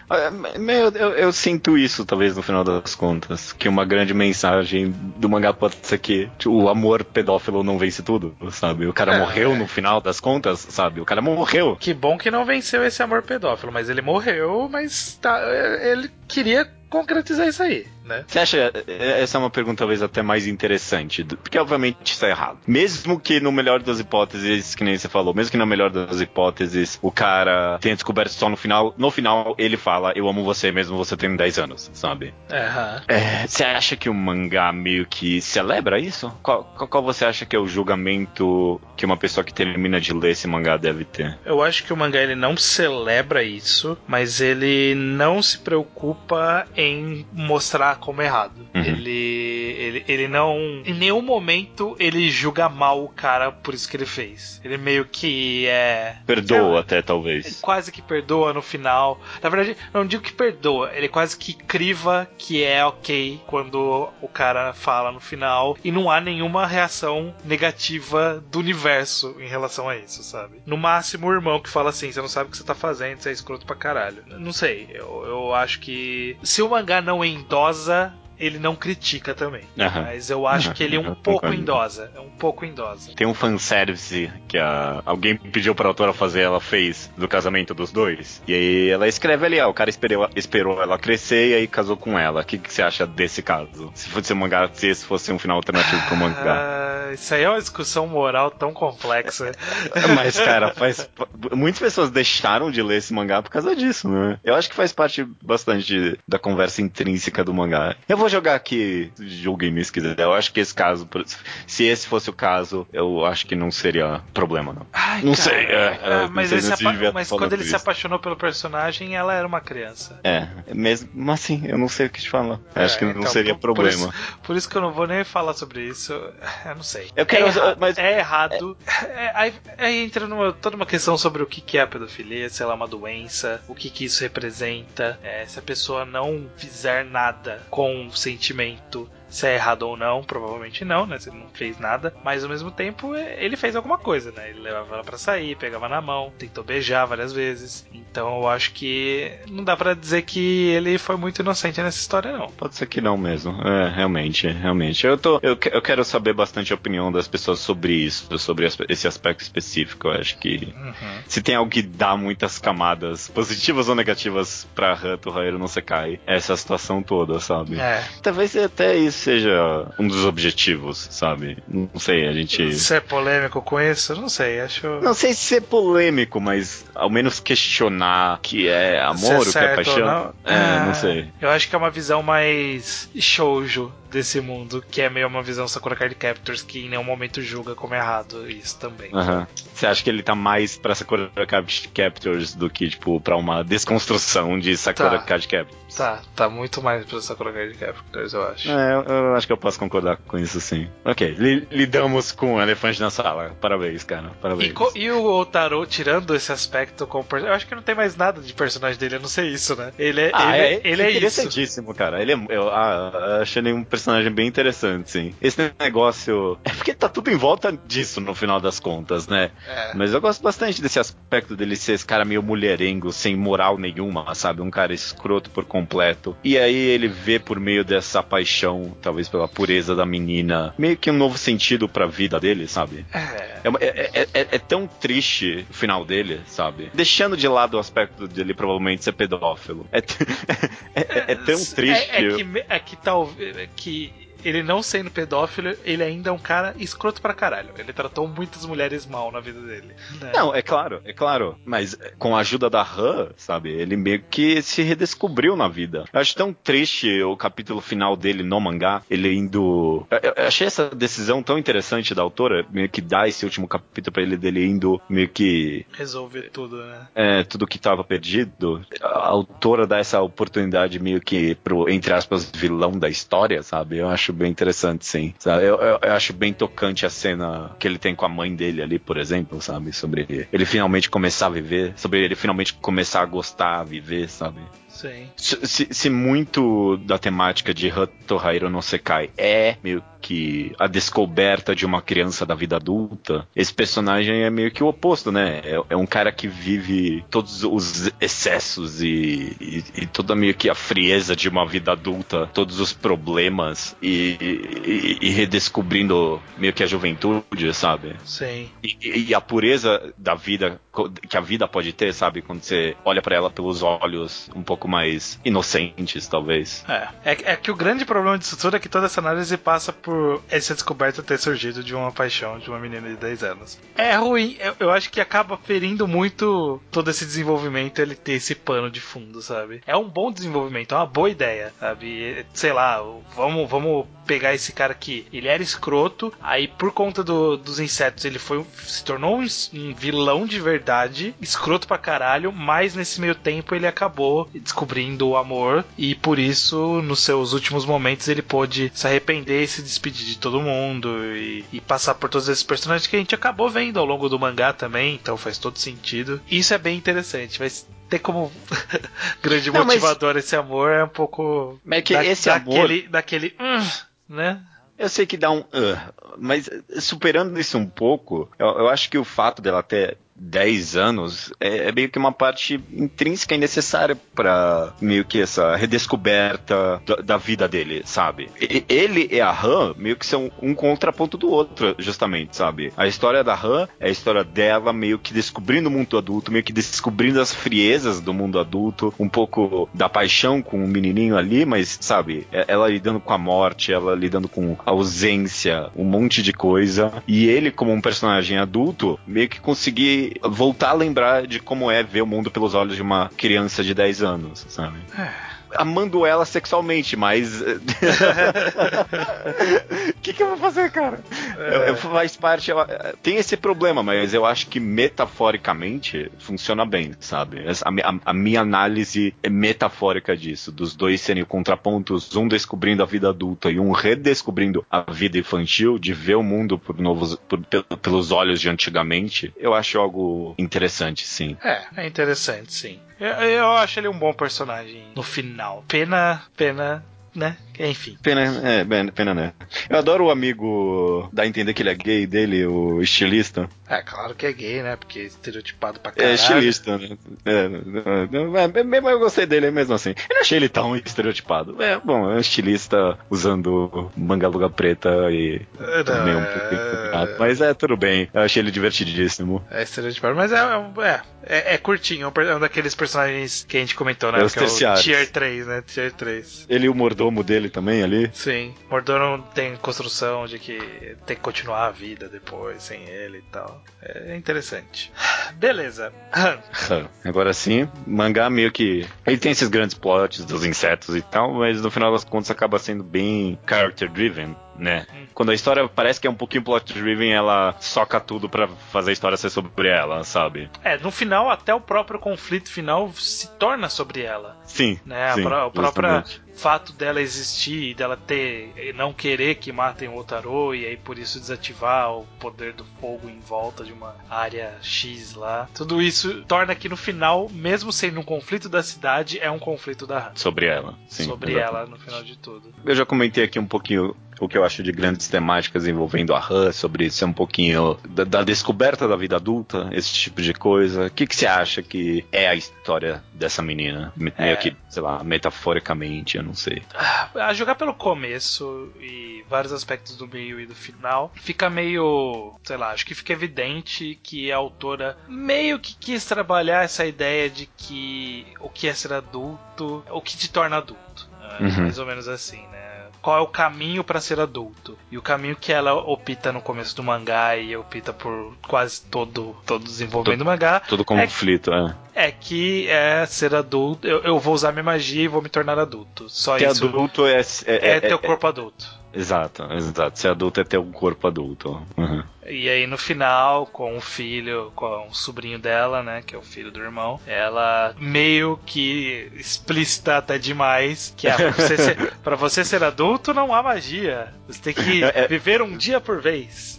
Eu sinto isso, talvez, no final das contas, que uma grande mensagem do mangá pode ser que o amor pedófilo não vence tudo, sabe? O cara morreu no final das contas, sabe? O cara morreu. Que bom que não venceu esse amor pedófilo, mas ele morreu, mas ele queria concretizar isso aí, né? Você acha, essa é uma pergunta talvez até mais interessante, porque obviamente isso é errado. Mesmo que no melhor das hipóteses, que nem você falou, mesmo que na melhor das hipóteses o cara tenha descoberto só no final ele fala, eu amo você mesmo você tendo 10 anos, sabe? Você acha que o mangá meio que celebra isso? Qual você acha que é o julgamento que uma pessoa que termina de ler esse mangá deve ter? Eu acho que o mangá ele não celebra isso, mas ele não se preocupa em mostrar como errado. Ele não... Em nenhum momento ele julga mal o cara por isso que ele fez. Ele meio que perdoa até, talvez. Ele quase que perdoa no final. Na verdade, não digo que perdoa, ele quase que criva que é ok quando o cara fala no final, e não há nenhuma reação negativa do universo em relação a isso, sabe? No máximo o irmão que fala assim, você não sabe o que você tá fazendo, você é escroto pra caralho. Não sei, eu acho que se o mangá não endosa, ele não critica também. Mas eu acho que ele é um pouco endosa. É um pouco endosa. Tem um fanservice que alguém pediu pra autora fazer, ela fez, do casamento dos dois. E aí ela escreve ali, o cara esperou ela crescer e aí casou com ela. O que você acha desse caso? Se fosse um mangá, se esse fosse um final alternativo pro mangá. Isso aí é uma discussão moral tão complexa. Mas, cara, muitas pessoas deixaram de ler esse mangá por causa disso, né? Eu acho que faz parte bastante da conversa intrínseca do mangá. Eu vou jogar aqui, julguem-me se quiser. Eu acho que esse caso, se esse fosse o caso, eu acho que não seria problema, não. Ai, não cara, sei. Mas quando ele se apaixonou pelo personagem, ela era uma criança. Mesmo assim, eu não sei o que te falar. Acho que não seria problema. Por isso que eu não vou nem falar sobre isso. Eu não sei. Eu quero, é errado. Aí entra toda uma questão sobre o que é a pedofilia, se ela é uma doença, o que isso representa, se a pessoa não fizer nada com sentimento, se é errado ou não, provavelmente não, né? Se ele não fez nada, mas ao mesmo tempo ele fez alguma coisa, né? Ele levava ela pra sair, pegava na mão, tentou beijar várias vezes. Então eu acho que não dá pra dizer que ele foi muito inocente nessa história, não. Pode ser que não mesmo. Realmente. Eu quero saber bastante a opinião das pessoas sobre isso, sobre esse aspecto específico. Eu acho que se tem algo que dá muitas camadas, positivas ou negativas, pra Tohairo no Sekai, é essa situação toda, sabe? Talvez até isso seja um dos objetivos, sabe? Não sei, a gente... Se é polêmico com isso? Não sei, acho... Não sei se é polêmico, mas ao menos questionar que é amor, o que é paixão. Não sei. Eu acho que é uma visão mais shoujo desse mundo, que é meio uma visão Sakura Card Captors, que em nenhum momento julga como errado isso também. Você acha que ele tá mais pra Sakura Card Captors do que, tipo, pra uma desconstrução de Sakura Card Captors? Tá muito mais pra Sakura Card Captors, eu acho. Eu acho que eu posso concordar com isso, sim. Ok, lidamos com o elefante na sala. Parabéns, cara. Parabéns. E o Otaro, tirando esse aspecto como personagem, eu acho que não tem mais nada de personagem dele, a não ser isso, né? Ele é interessantíssimo, isso. Cara. Eu achei ele um personagem bem interessante, sim. Esse negócio... É porque tá tudo em volta disso, no final das contas, né? Mas eu gosto bastante desse aspecto dele ser esse cara meio mulherengo, sem moral nenhuma, sabe? Um cara escroto por completo. E aí ele vê por meio dessa paixão, talvez pela pureza da menina, meio que um novo sentido pra vida dele, sabe? É tão triste o final dele, sabe? Deixando de lado o aspecto dele provavelmente ser pedófilo. É tão triste. Que ele não sendo pedófilo, ele ainda é um cara escroto pra caralho. Ele tratou muitas mulheres mal na vida dele. Né? Não, é claro. Mas com a ajuda da Han, sabe? Ele meio que se redescobriu na vida. Eu acho tão triste o capítulo final dele no mangá. Ele indo... Eu achei essa decisão tão interessante da autora, meio que dá esse último capítulo pra ele, dele indo meio que... resolver tudo, né? Tudo que tava perdido. A autora dá essa oportunidade meio que pro, entre aspas, vilão da história, sabe? Eu acho bem interessante, sim. Sabe? Eu acho bem tocante a cena que ele tem com a mãe dele ali, por exemplo, sabe? Sobre ele finalmente começar a viver, sobre ele finalmente começar a gostar, a viver, sabe? Sim. Se muito da temática de Tohairo no Sekai é meio que a descoberta de uma criança da vida adulta, esse personagem é meio que o oposto, né? É um cara que vive todos os excessos e toda meio que a frieza de uma vida adulta, todos os problemas e redescobrindo meio que a juventude, sabe? Sim. E a pureza da vida que a vida pode ter, sabe? Quando você olha pra ela pelos olhos um pouco mais inocentes, talvez. É que o grande problema disso tudo é que toda essa análise passa por essa descoberta ter surgido de uma paixão de uma menina de 10 anos. É ruim, eu acho que acaba ferindo muito todo esse desenvolvimento, ele ter esse pano de fundo, sabe? É um bom desenvolvimento, é uma boa ideia, sabe? Sei lá, vamos pegar esse cara que ele era escroto, aí por conta dos insetos ele se tornou um vilão de verdade, escroto pra caralho, mas nesse meio tempo ele acabou redescobrindo o amor, e por isso, nos seus últimos momentos, ele pôde se arrepender e se despedir de todo mundo, e passar por todos esses personagens que a gente acabou vendo ao longo do mangá também, então faz todo sentido. Isso é bem interessante, mas ter como grande motivador esse amor é um pouco... Mas é que esse amor... Daquele... né? Eu sei que dá um... mas superando isso um pouco, eu acho que o fato dela ter 10 anos é meio que uma parte intrínseca e necessária pra meio que essa redescoberta da vida dele, sabe? Ele e a Han meio que são um contraponto do outro, justamente, sabe? A história da Han é a história dela meio que descobrindo o mundo adulto, meio que descobrindo as friezas do mundo adulto, um pouco da paixão com o menininho ali, mas, sabe? Ela lidando com a morte, ela lidando com a ausência, um monte de coisa, e ele como um personagem adulto, meio que conseguir voltar a lembrar de como é ver o mundo pelos olhos de uma criança de 10 anos, sabe? Amando ela sexualmente, mas... O que eu vou fazer, cara? Faz parte... Tem esse problema, mas eu acho que metaforicamente funciona bem, sabe? A minha análise é metafórica disso, dos dois serem contrapontos, um descobrindo a vida adulta e um redescobrindo a vida infantil, de ver o mundo pelos olhos de antigamente, eu acho algo interessante, sim. É interessante, sim. Eu acho ele um bom personagem no final. Pena, né? Enfim. Pena, né? Eu adoro o amigo, dá a entender que ele é gay dele, o estilista. Claro que é gay, né? Porque é estereotipado pra caralho. É estilista, né? Mas eu gostei dele mesmo assim. Eu não achei ele tão estereotipado. É um estilista usando manga longa preta e também um pouco combinado. Mas tudo bem. Eu achei ele divertidíssimo. É estereotipado, mas é curtinho. É um daqueles personagens que a gente comentou, né? É os terciários. É o Tier 3, né? Tier 3. Ele e o mordomo dele também ali? Sim. O mordomo tem construção de que tem que continuar a vida depois, sem ele e tal. É interessante. Beleza. Agora sim, mangá meio que... Ele tem esses grandes plots dos insetos e tal, mas no final das contas acaba sendo bem character-driven, né? Quando a história parece que é um pouquinho plot-driven, ela soca tudo pra fazer a história ser sobre ela, sabe? No final, até o próprio conflito final se torna sobre ela. Sim, né? sim, O próprio fato dela existir e dela não querer que matem o Otarou e aí por isso desativar o poder do fogo em volta de uma área X lá. Tudo isso torna que no final, mesmo sendo um conflito da cidade, é um conflito da Han. Sobre ela, sim. Sobre ela no final de tudo. Eu já comentei aqui um pouquinho o que eu acho de grandes temáticas envolvendo a Han, sobre ser um pouquinho da descoberta da vida adulta, esse tipo de coisa. O que você acha que é a história dessa menina? Meio que, sei lá, metaforicamente, eu não sei. A jogar pelo começo e vários aspectos do meio e do final, fica meio, sei lá, acho que fica evidente que a autora meio que quis trabalhar essa ideia de que o que é ser adulto, o que te torna adulto. Mais ou menos assim, né? Qual é o caminho pra ser adulto? E o caminho que ela opta no começo do mangá e opta por quase todo o desenvolvimento do mangá. Todo conflito, é que ser adulto. Eu vou usar minha magia e vou me tornar adulto. Só ser isso. Adulto é ter o corpo adulto. Exato. Ser adulto é ter um corpo adulto. E aí no final, com o filho, com o sobrinho dela, né, que é o filho do irmão, ela meio que explícita até demais que pra você ser adulto não há magia. Você tem que viver um dia por vez.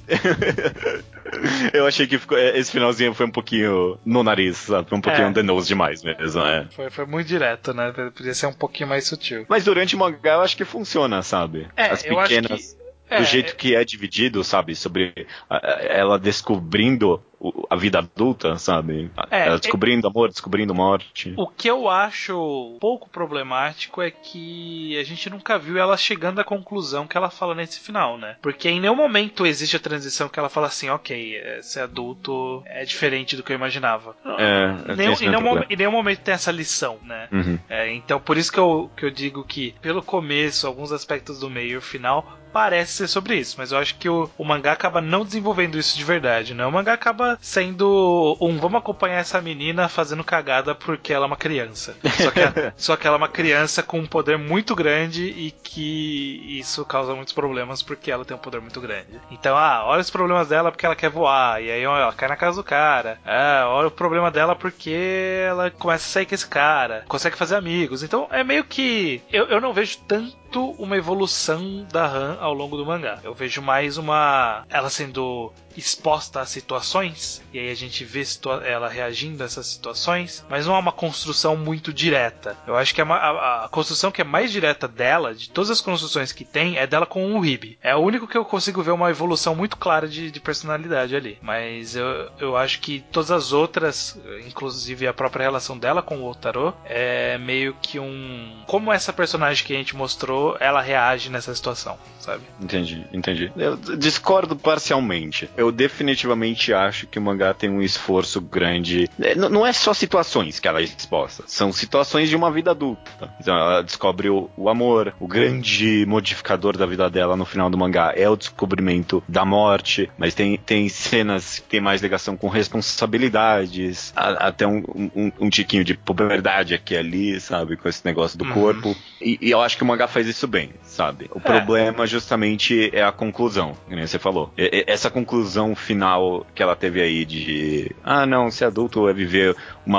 Eu achei que esse finalzinho foi um pouquinho no nariz, sabe? Foi um pouquinho on the nose demais mesmo, Foi muito direto, né? Podia ser um pouquinho mais sutil. Mas durante o mangá eu acho que funciona, sabe? As pequenas... Do jeito que é dividido, sabe? Sobre ela descobrindo a vida adulta, sabe? Ela descobrindo amor, descobrindo morte. O que eu acho pouco problemático é que a gente nunca viu ela chegando à conclusão que ela fala nesse final, né? Porque em nenhum momento existe a transição que ela fala assim, ok, ser adulto é diferente do que eu imaginava. Em nenhum momento tem essa lição, né? Então por isso que eu digo que pelo começo, alguns aspectos do meio e o final parece ser sobre isso, mas eu acho que o mangá acaba não desenvolvendo isso de verdade, né? O mangá acaba dela sendo vamos acompanhar essa menina fazendo cagada porque ela é uma criança. Só que ela é uma criança com um poder muito grande e que isso causa muitos problemas porque ela tem um poder muito grande. Então, olha os problemas dela porque ela quer voar, e aí ela cai na casa do cara. Olha o problema dela porque ela começa a sair com esse cara, consegue fazer amigos. Então é meio que eu não vejo tanto uma evolução da Han ao longo do mangá. Eu vejo mais ela sendo exposta a situações, e aí a gente vê ela reagindo a essas situações, mas não é uma construção muito direta. Eu acho que a construção que é mais direta dela, de todas as construções que tem, é dela com o Ribe. É o único que eu consigo ver uma evolução muito clara de personalidade ali. Mas eu acho que todas as outras, inclusive a própria relação dela com o Otaro, é meio que como essa personagem que a gente mostrou, ela reage nessa situação, sabe? Entendi. Eu discordo parcialmente. Eu definitivamente acho que o mangá tem um esforço grande. Não é só situações que ela é exposta, são situações de uma vida adulta. Então ela descobre o amor, o grande modificador da vida dela no final do mangá é o descobrimento da morte, mas tem cenas que tem mais ligação com responsabilidades, até um tiquinho de puberdade aqui e ali, sabe? Com esse negócio do corpo. E eu acho que o mangá faz isso bem, sabe? O problema justamente é a conclusão, como você falou. Essa conclusão final que ela teve aí de não, ser adulto é viver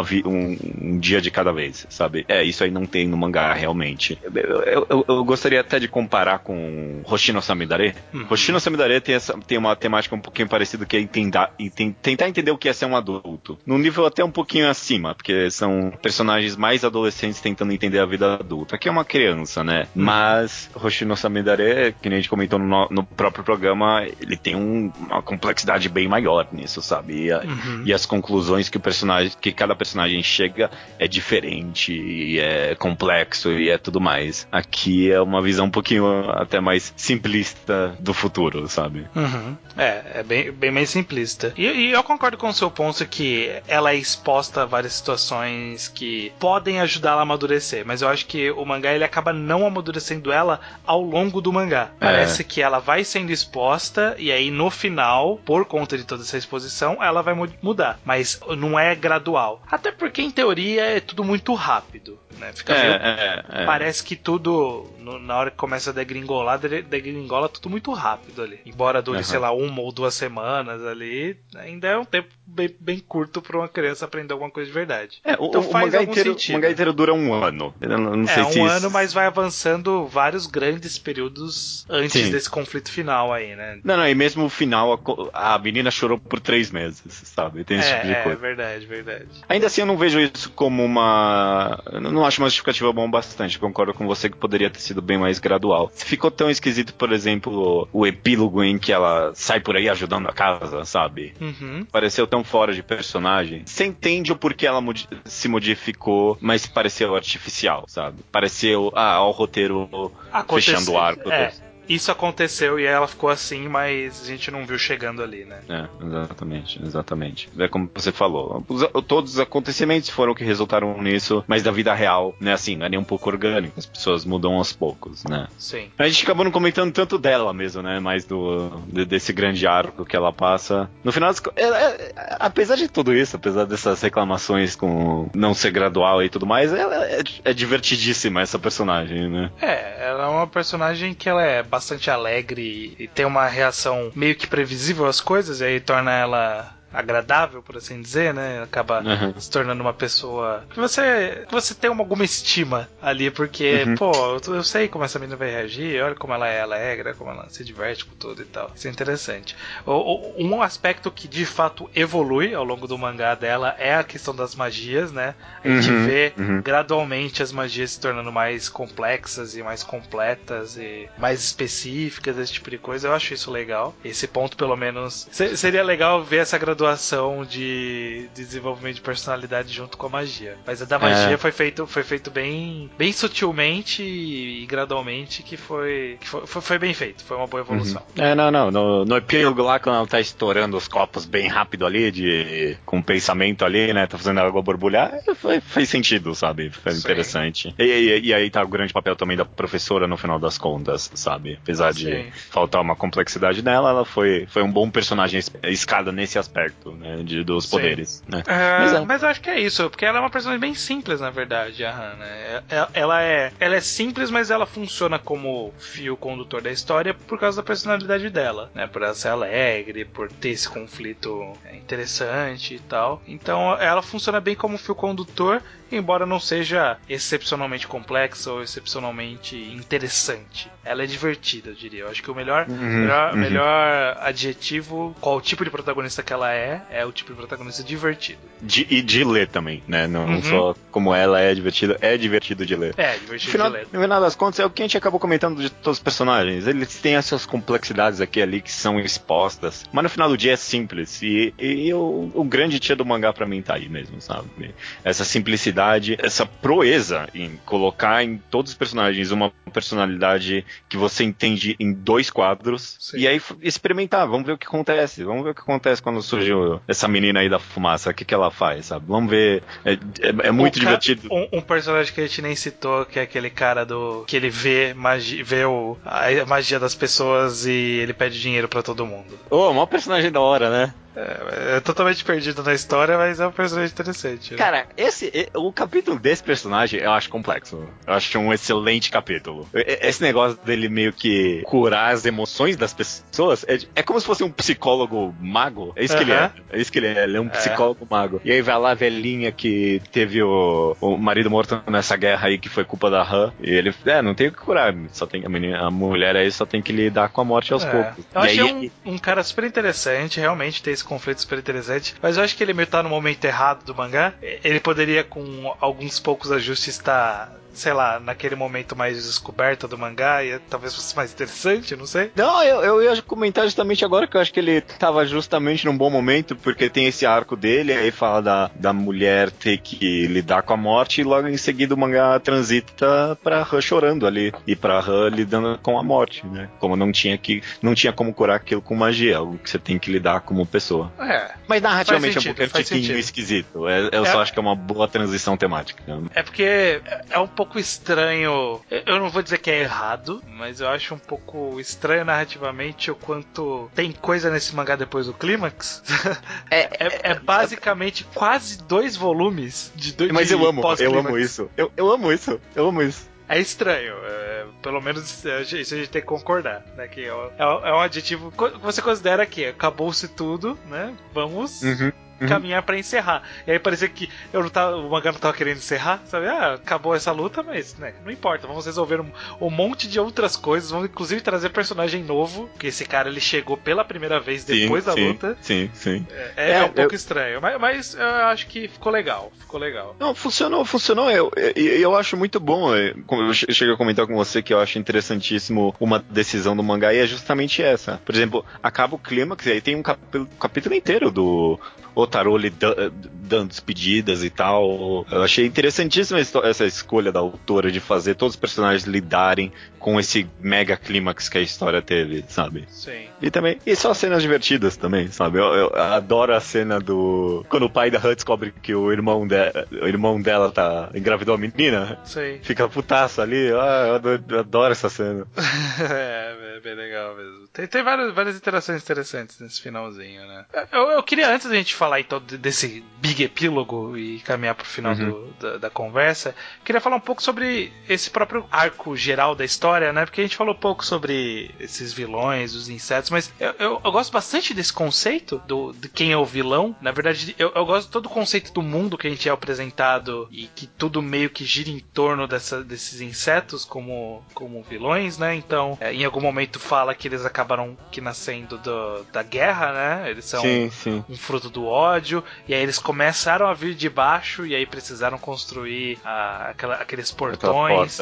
um dia de cada vez, sabe? Isso aí não tem no mangá, realmente. Eu gostaria até de comparar com Hoshino Samidare. Hoshino Samidare tem uma temática um pouquinho parecida, que é tentar entender o que é ser um adulto. Num nível até um pouquinho acima, porque são personagens mais adolescentes tentando entender a vida adulta. Aqui é uma criança, né? Mas Hoshino Samidare, que nem a gente comentou no próprio programa, ele tem uma complexidade bem maior nisso, sabe? E as conclusões que cada personagem chega é diferente, e é complexo, e é tudo mais. Aqui é uma visão um pouquinho até mais simplista do futuro, sabe? É bem mais simplista. E eu concordo com o seu ponto que ela é exposta a várias situações que podem ajudá-la a amadurecer, mas eu acho que o mangá ele acaba não amadurecendo ela ao longo do mangá. Parece que ela vai sendo exposta e aí no final, por conta de toda essa exposição, ela vai mudar, mas não é gradual. Até porque em teoria é tudo muito rápido, né? Parece que tudo na hora que começa a degringola tudo muito rápido ali. Embora dure, sei lá, 1 ou 2 semanas ali, ainda é um tempo bem curto para uma criança aprender alguma coisa de verdade. Então faz algum sentido. O mangá inteiro dura 1 ano. Eu não sei se 1 ano, mas vai avançando vários grandes períodos antes desse conflito final aí, né? Não, e mesmo o final, a menina chorou por 3 meses, sabe? Tem esse tipo de coisa. Verdade. Ainda assim, eu não vejo isso como eu não acho uma justificativa bom bastante. Concordo com você que poderia ter sido bem mais gradual. Ficou tão esquisito, por exemplo, o epílogo em que ela sai por aí ajudando a casa, sabe? Pareceu tão fora de personagem. Você entende o porquê ela se modificou, mas pareceu artificial, sabe? Pareceu, o roteiro fechando o arco. Isso aconteceu e ela ficou assim, mas a gente não viu chegando ali, né? Exatamente. É como você falou, todos os acontecimentos foram que resultaram nisso, mas da vida real, né, assim, não é nem um pouco orgânico, as pessoas mudam aos poucos, né? Sim. A gente acabou não comentando tanto dela mesmo, né, mais desse grande arco que ela passa. No final, apesar de tudo isso, apesar dessas reclamações com não ser gradual e tudo mais, ela é divertidíssima, essa personagem, né? Ela é uma personagem que ela é bastante alegre e tem uma reação meio que previsível às coisas, e aí torna ela agradável, por assim dizer, né? Acaba se tornando uma pessoa que você tem alguma estima ali, porque, eu sei como essa menina vai reagir, olha como ela é alegre, como ela se diverte com tudo e tal. Isso é interessante. Um aspecto que de fato evolui ao longo do mangá dela é a questão das magias, né? A gente vê gradualmente as magias se tornando mais complexas e mais completas e mais específicas, esse tipo de coisa. Eu acho isso legal. Esse ponto, pelo menos, seria legal ver essa graduação de desenvolvimento de personalidade junto com a magia. Mas a da magia foi feito bem sutilmente e gradualmente, que foi bem feito. Foi uma boa evolução. No epílogo lá, quando ela tá estourando os copos bem rápido ali, com o pensamento ali, né, tá fazendo a água borbulhar, fez sentido, sabe? Foi interessante. E aí tá o grande papel também da professora no final das contas, sabe? Apesar de faltar uma complexidade nela, ela foi um bom personagem escada nesse aspecto. aspecto, né, dos poderes, né. Mas eu acho que é isso, porque ela é uma personagem bem simples, na verdade, a Hannah. Ela é simples, mas ela funciona como fio condutor da história por causa da personalidade dela, né, por ela ser alegre, por ter esse conflito interessante e tal. Então ela funciona bem como fio condutor, embora não seja excepcionalmente complexa ou excepcionalmente interessante. Ela é divertida, eu diria. Eu acho que o melhor adjetivo, qual tipo de protagonista que ela é o tipo de protagonista divertido. De ler também, né? Não só como ela é divertido de ler. É, divertido de ler. No final das contas, é o que a gente acabou comentando de todos os personagens. Eles têm essas complexidades aqui e ali que são expostas, mas no final do dia é simples. E o grande tia do mangá pra mim tá aí mesmo, sabe? Essa simplicidade, essa proeza em colocar em todos os personagens uma personalidade que você entende em 2 quadros. Sim. E aí experimentar, vamos ver o que acontece. Vamos ver o que acontece quando surgiu essa menina aí da fumaça. O que ela faz, sabe? Vamos ver. É muito divertido. Um personagem que a gente nem citou, que é aquele cara que ele vê a magia das pessoas e ele pede dinheiro pra todo mundo. Maior personagem da hora, né? É totalmente perdido na história, mas é um personagem interessante. Né? Cara, o capítulo desse personagem eu acho complexo. Eu acho um excelente capítulo. Esse negócio dele meio que curar as emoções das pessoas é como se fosse um psicólogo mago. É isso que ele é. É isso que ele é. Ele é um psicólogo mago. E aí vai lá a velhinha que teve o marido morto nessa guerra aí que foi culpa da Han. E ele, não tem o que curar. Só tem a mulher aí só tem que lidar com a morte aos poucos. Eu achei um cara super interessante, realmente ter esse conflito super interessante, mas eu acho que ele meio tá no momento errado do mangá. Ele poderia, com alguns poucos ajustes, estar, sei lá, naquele momento mais descoberto do mangá e talvez fosse mais interessante, não sei. Não, eu ia comentar justamente agora que eu acho que ele tava justamente num bom momento, porque tem esse arco dele, aí fala da mulher ter que lidar com a morte e logo em seguida o mangá transita pra Han chorando ali e pra Han lidando com a morte, né? Como não tinha como curar aquilo com magia, algo que você tem que lidar como pessoa. Mas narrativamente é um pouquinho esquisito. Eu só acho que é uma boa transição temática. Né? É porque é um pouco estranho. Eu não vou dizer que é errado, mas eu acho um pouco estranho narrativamente o quanto tem coisa nesse mangá depois do clímax. É basicamente quase 2 volumes de 2 Mas eu amo isso. Eu amo isso. É estranho, pelo menos isso a gente tem que concordar, né? Que é um adjetivo que você considera que acabou-se tudo, né? Vamos caminhar pra encerrar. E aí parecia que o mangá não tava querendo encerrar, sabe? Acabou essa luta, mas né, não importa, vamos resolver um monte de outras coisas, vamos inclusive trazer personagem novo, porque esse cara ele chegou pela primeira vez depois da luta. Sim. É um pouco estranho, mas eu acho que ficou legal. Não, funcionou. Eu acho muito bom. Eu cheguei a comentar com você que eu acho interessantíssimo uma decisão do mangá e é justamente essa. Por exemplo, acaba o clímax e aí tem um capítulo inteiro do Otarou dando despedidas e tal. Eu achei interessantíssima essa escolha da autora de fazer todos os personagens lidarem com esse mega clímax que a história teve, sabe? Sim. E só cenas divertidas também, sabe? Eu adoro a cena quando o pai da Han descobre que o irmão dela engravidou a menina. Sim. Fica putaço ali. Eu adoro essa cena. É bem legal mesmo. Tem várias interações interessantes nesse finalzinho, né? Eu queria, antes da gente falar então desse big epílogo e caminhar pro final da conversa, queria falar um pouco sobre esse próprio arco geral da história, né? Porque a gente falou pouco sobre esses vilões, os insetos, mas eu gosto bastante desse conceito de quem é o vilão. Na verdade, eu gosto de todo o conceito do mundo que a gente é apresentado e que tudo meio que gira em torno desses insetos como vilões, né? Então, em algum momento fala que eles acabaram nascendo da guerra, né? Eles são um fruto do ódio, e aí eles começaram a vir de baixo e aí precisaram construir aqueles portões.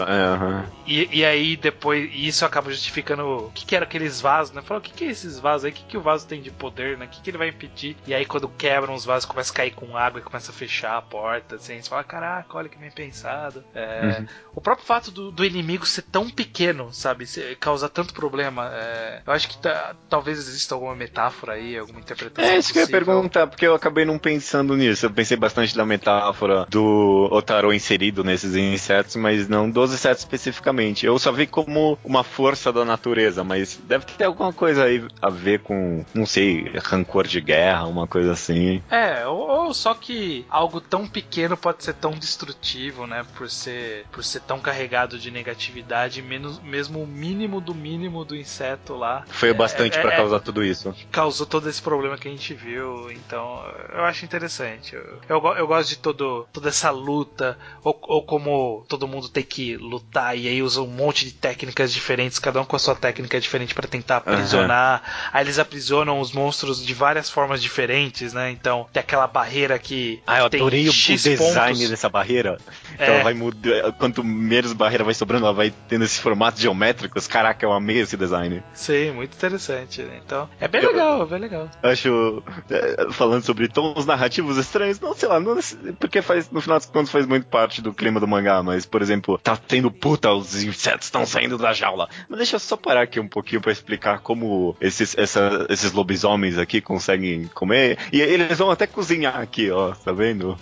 E aí depois isso acaba justificando o que eram aqueles vasos, né? Falou, o que é esses vasos aí? O que o vaso tem de poder, né? O que ele vai impedir? E aí quando quebram os vasos começa a cair com água e começa a fechar a porta, assim, você fala, caraca, olha que bem pensado. O próprio fato do inimigo ser tão pequeno, sabe? Causar tanto problema. Eu Eu acho que talvez exista alguma metáfora aí, alguma interpretação isso possível. que eu ia perguntar, porque eu acabei não pensando nisso. Eu pensei bastante da metáfora do Otaro inserido nesses insetos, mas não dos insetos especificamente. Eu só vi como uma força da natureza, mas deve ter alguma coisa aí a ver com, não sei, rancor de guerra, uma coisa assim. Ou só que algo tão pequeno pode ser tão destrutivo, né? Por ser tão carregado de negatividade, mesmo o mínimo do inseto lá. Foi o bastante pra causar tudo isso. Causou todo esse problema que a gente viu. Então, eu acho interessante. Eu gosto de toda essa luta, ou como todo mundo tem que lutar e aí usa um monte de técnicas diferentes, cada um com a sua técnica diferente pra tentar aprisionar. Aí eles aprisionam os monstros de várias formas diferentes, né? Então, tem aquela barreira que eu tem adorei X o design pontos. dessa barreira. Então ela vai mudar, quanto menos barreira vai sobrando, ela vai tendo esse formato geométrico. Caraca, eu amei esse design. Sim, muito interessante, né? Então, é bem legal. Acho, falando sobre tons narrativos estranhos, não sei lá, porque no final das contas faz muito parte do clima do mangá, mas, por exemplo, tá tendo os insetos estão saindo da jaula. Mas deixa eu só parar aqui um pouquinho pra explicar como esses lobisomens aqui conseguem comer. E eles vão até cozinhar aqui, ó, tá vendo?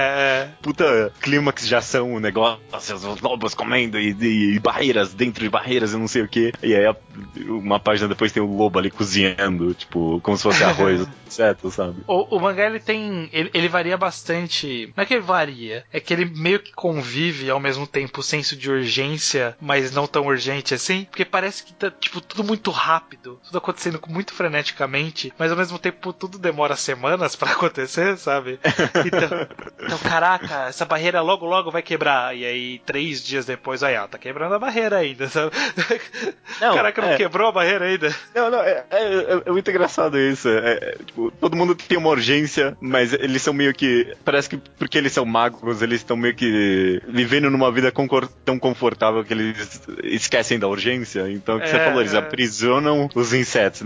Puta clímax de ação, o negócio, os lobos comendo e barreiras dentro de barreiras e não sei o que. E aí uma página depois tem o lobo ali cozinhando, tipo, como se fosse arroz, etc, sabe? O mangá, ele varia bastante. Não é que ele varia, é que ele meio que convive ao mesmo tempo o senso de urgência, mas não tão urgente assim, porque parece que tá, tipo, tudo muito rápido, tudo acontecendo muito freneticamente, mas ao mesmo tempo tudo demora semanas pra acontecer, sabe? Então, caraca, essa barreira logo vai quebrar, e aí 3 dias depois, aí, ó, tá quebrando a barreira ainda, sabe? Caraca, não quebrou a barreira ainda? Não, é muito engraçado isso. Tipo, todo mundo tem uma urgência, mas eles são meio que. Parece que porque eles são magos, eles estão meio que vivendo numa vida tão confortável que eles esquecem da urgência. Então, o que você falou, eles aprisionam os insetos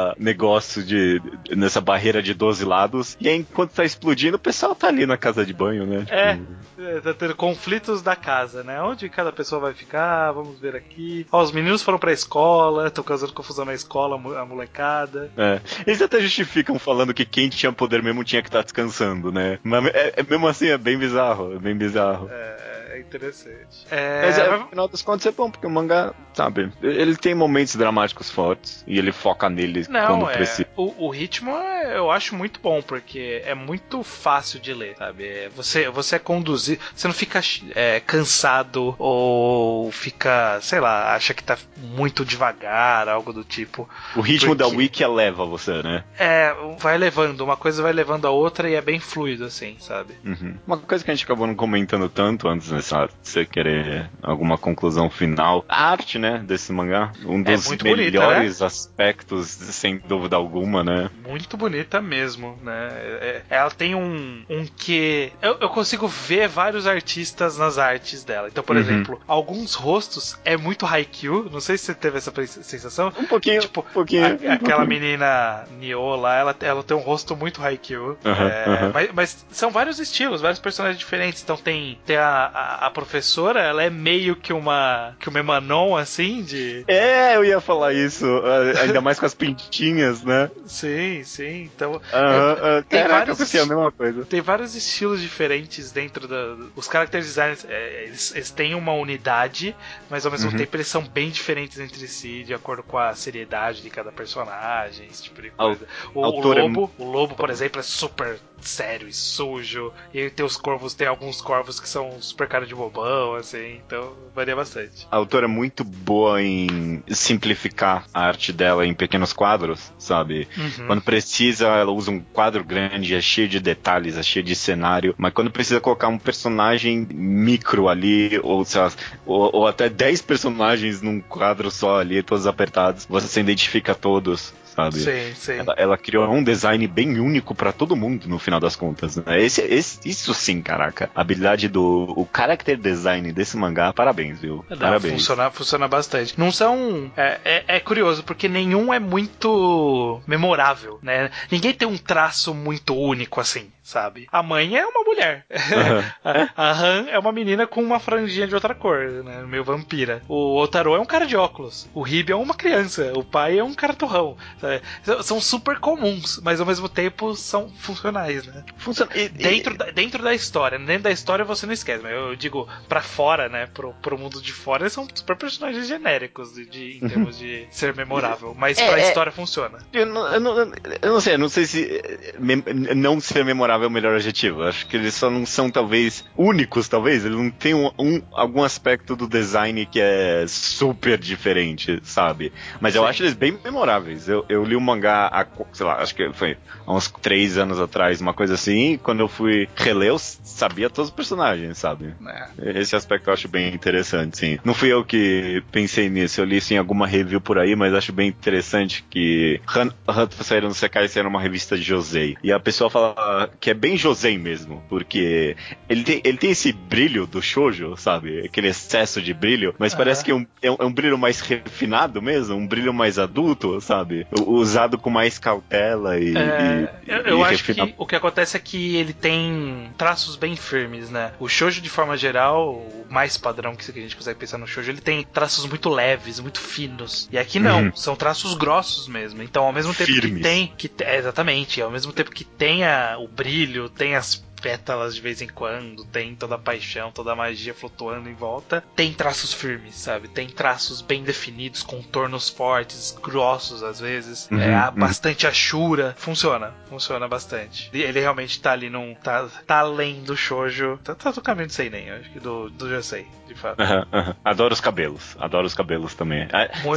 nessa barreira de 12 lados. E aí, enquanto tá explodindo, o pessoal tá ali na casa de banho, né? Tá tendo conflitos da casa, né? Onde cada pessoa vai ficar, vamos ver aqui. Ó, os meninos foram pra escola, estão causando confusão na escola, a molecada. Eles até justificam falando que quem tinha poder mesmo tinha que estar descansando, né? Mas mesmo assim é bem bizarro, É interessante. Mas no final das contas é bom, porque o mangá, sabe, ele tem momentos dramáticos fortes e ele foca neles quando precisa. O ritmo eu acho muito bom, porque é muito fácil de ler, sabe? Você é conduzido, você não fica cansado ou fica, sei lá, acha que tá muito devagar, algo do tipo. O ritmo da Wiki leva você, né? Vai levando, uma coisa vai levando a outra e é bem fluido, assim, sabe? Uma coisa que a gente acabou não comentando tanto antes, né, você querer alguma conclusão final. A arte, né, desse mangá, um dos melhores bonita, né? aspectos, sem dúvida alguma, né? Muito bonita mesmo, né? Ela tem um que... Eu consigo ver vários artistas nas artes dela. Então, por exemplo, alguns rostos é muito Haikyuu. Não sei se você teve essa sensação. Um pouquinho. Tipo, aquela menina Nio lá, ela tem um rosto muito Haikyuu. Mas são vários estilos, vários personagens diferentes. Então tem a professora, ela é meio que uma Emanon, assim, de... eu ia falar isso. Ainda mais com as pintinhas, né? Sim. Então, eu pensei a mesma coisa. Tem vários estilos diferentes dentro os character designers, eles têm uma unidade, mas ao mesmo tempo eles são bem diferentes entre si, de acordo com a seriedade de cada personagem, esse tipo de coisa. O lobo, por exemplo, é super sério e sujo, e aí tem alguns corvos que são super cara de bobão, assim, então varia bastante. A autora é muito boa em simplificar a arte dela em pequenos quadros, sabe? Quando precisa, ela usa um quadro grande, é cheio de detalhes, é cheio de cenário, mas quando precisa colocar um personagem micro ali, ou até 10 personagens num quadro só ali, todos apertados, você se identifica todos, sabe? Sim, sim. Ela criou um design bem único pra todo mundo, no final das contas, né? Isso sim, caraca. A habilidade o character design desse mangá, parabéns, viu? Parabéns. Funciona bastante. Não são... É curioso, porque nenhum é muito memorável, né? Ninguém tem um traço muito único, assim, sabe? A mãe é uma mulher. A Han é uma menina com uma franjinha de outra cor, né? Meio vampira. O Otaro é um cara de óculos. O Ribe é uma criança. O pai é um cara torrão. Sabe? São super comuns, mas ao mesmo tempo são funcionais, né? Dentro da história. Dentro da história você não esquece, mas eu digo pra fora, né? Pro mundo de fora, eles são super personagens genéricos em termos de ser memorável. Mas pra história funciona. Eu não sei se não ser memorável é o melhor adjetivo. Acho que eles só não são, talvez, únicos, talvez. Eles não têm algum aspecto do design que é super diferente, sabe? Mas eu acho eles bem memoráveis. Eu li o mangá sei lá, acho que foi há uns 3 anos atrás, uma coisa assim, e quando eu fui reler, eu sabia todos os personagens, sabe? Esse aspecto eu acho bem interessante, sim. Não fui eu que pensei nisso, eu li sim alguma review por aí, mas acho bem interessante que Hunter Saíram no Sekai era uma revista de Josei. E a pessoa fala que é bem Josei mesmo, porque ele tem esse brilho do shoujo, sabe? Aquele excesso de brilho, mas parece que é um brilho mais refinado mesmo, um brilho mais adulto, sabe? Usado com mais cautela eu acho que o que acontece é que ele tem traços bem firmes, né? O shoujo, de forma geral, o mais padrão que a gente consegue pensar no shoujo, ele tem traços muito leves, muito finos. E aqui não, são traços grossos mesmo. Então, ao mesmo tempo firmes. exatamente, ao mesmo tempo que tenha o brilho, tem as pétalas de vez em quando, tem toda a paixão, toda a magia flutuando em volta, tem traços firmes, sabe? Tem traços bem definidos, contornos fortes, grossos às vezes, bastante achura, funciona bastante. Ele realmente tá ali tá além do shoujo, tá do caminho do seinen, acho que do Josei, de fato. Adoro os cabelos também.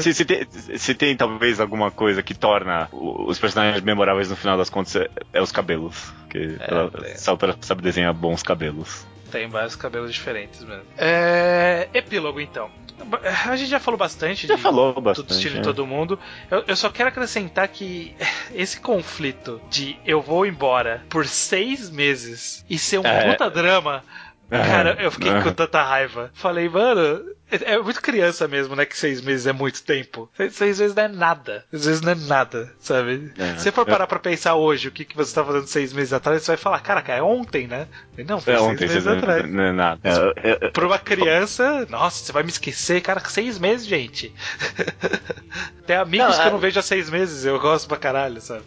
Se tem talvez alguma coisa que torna os personagens memoráveis no final das contas, é os cabelos, que ela sabe desenhar bons cabelos. Tem vários cabelos diferentes mesmo. Epílogo, então. A gente já falou bastante do destino de todo mundo. Eu só quero acrescentar que esse conflito de eu vou embora por 6 meses e ser um puta drama, cara, eu fiquei com tanta raiva. Falei, mano, é muito criança mesmo, né? Que 6 meses é muito tempo. 6 meses não é nada. 6 meses não é nada, sabe? Se você for parar pra pensar hoje o que você tá fazendo 6 meses atrás, você vai falar, caraca, é ontem, né? Não, foi 6 meses atrás. Não é nada. Pra uma criança, nossa, você vai me esquecer, cara, 6 meses, gente. Tem amigos que eu não vejo há 6 meses, eu gosto pra caralho, sabe?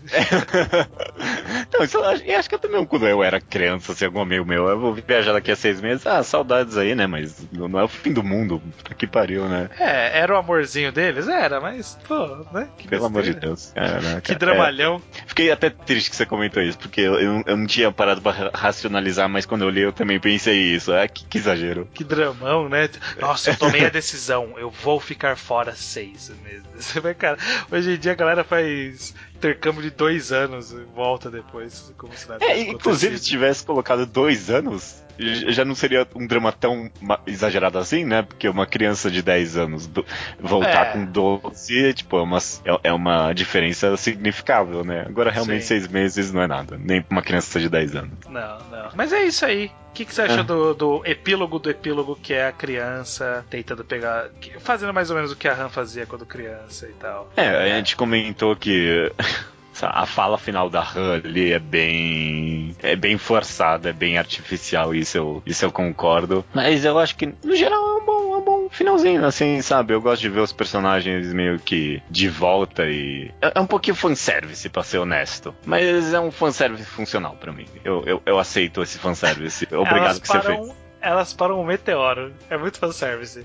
Eu acho que eu também, quando eu era criança, assim, algum amigo meu, eu vou viajar daqui a 6 meses, saudades aí, né? Mas não é o fim do mundo. Que pariu, né? Era o amorzinho deles? Era, mas, pô, né? Pelo amor de Deus. Caraca. Que dramalhão. Fiquei até triste que você comentou isso, porque eu não tinha parado pra racionalizar, mas quando eu li eu também pensei isso. Que exagero. Que dramão, né? Nossa, eu tomei a decisão, eu vou ficar fora 6 meses. Cara, hoje em dia a galera faz intercâmbio de 2 anos e volta depois, como se nada inclusive, se tivesse colocado 2 anos, já não seria um drama tão exagerado assim, né? Porque uma criança de 10 anos voltar com 12, tipo, é uma diferença significável, né? Agora, realmente, 6 meses não é nada. Nem pra uma criança de 10 anos. Não. Mas é isso aí. O que você achou do epílogo, que é a criança tentando pegar... Fazendo mais ou menos o que a Han fazia quando criança e tal. A gente comentou que... A fala final da Han ali é bem forçada, é bem artificial, isso eu concordo. Mas eu acho que, no geral, é um bom finalzinho, assim, sabe? Eu gosto de ver os personagens meio que de volta e... É um pouquinho fanservice, pra ser honesto. Mas é um fanservice funcional pra mim. Eu aceito esse fanservice. Obrigado que você fez. Elas param um meteoro. É muito fanservice.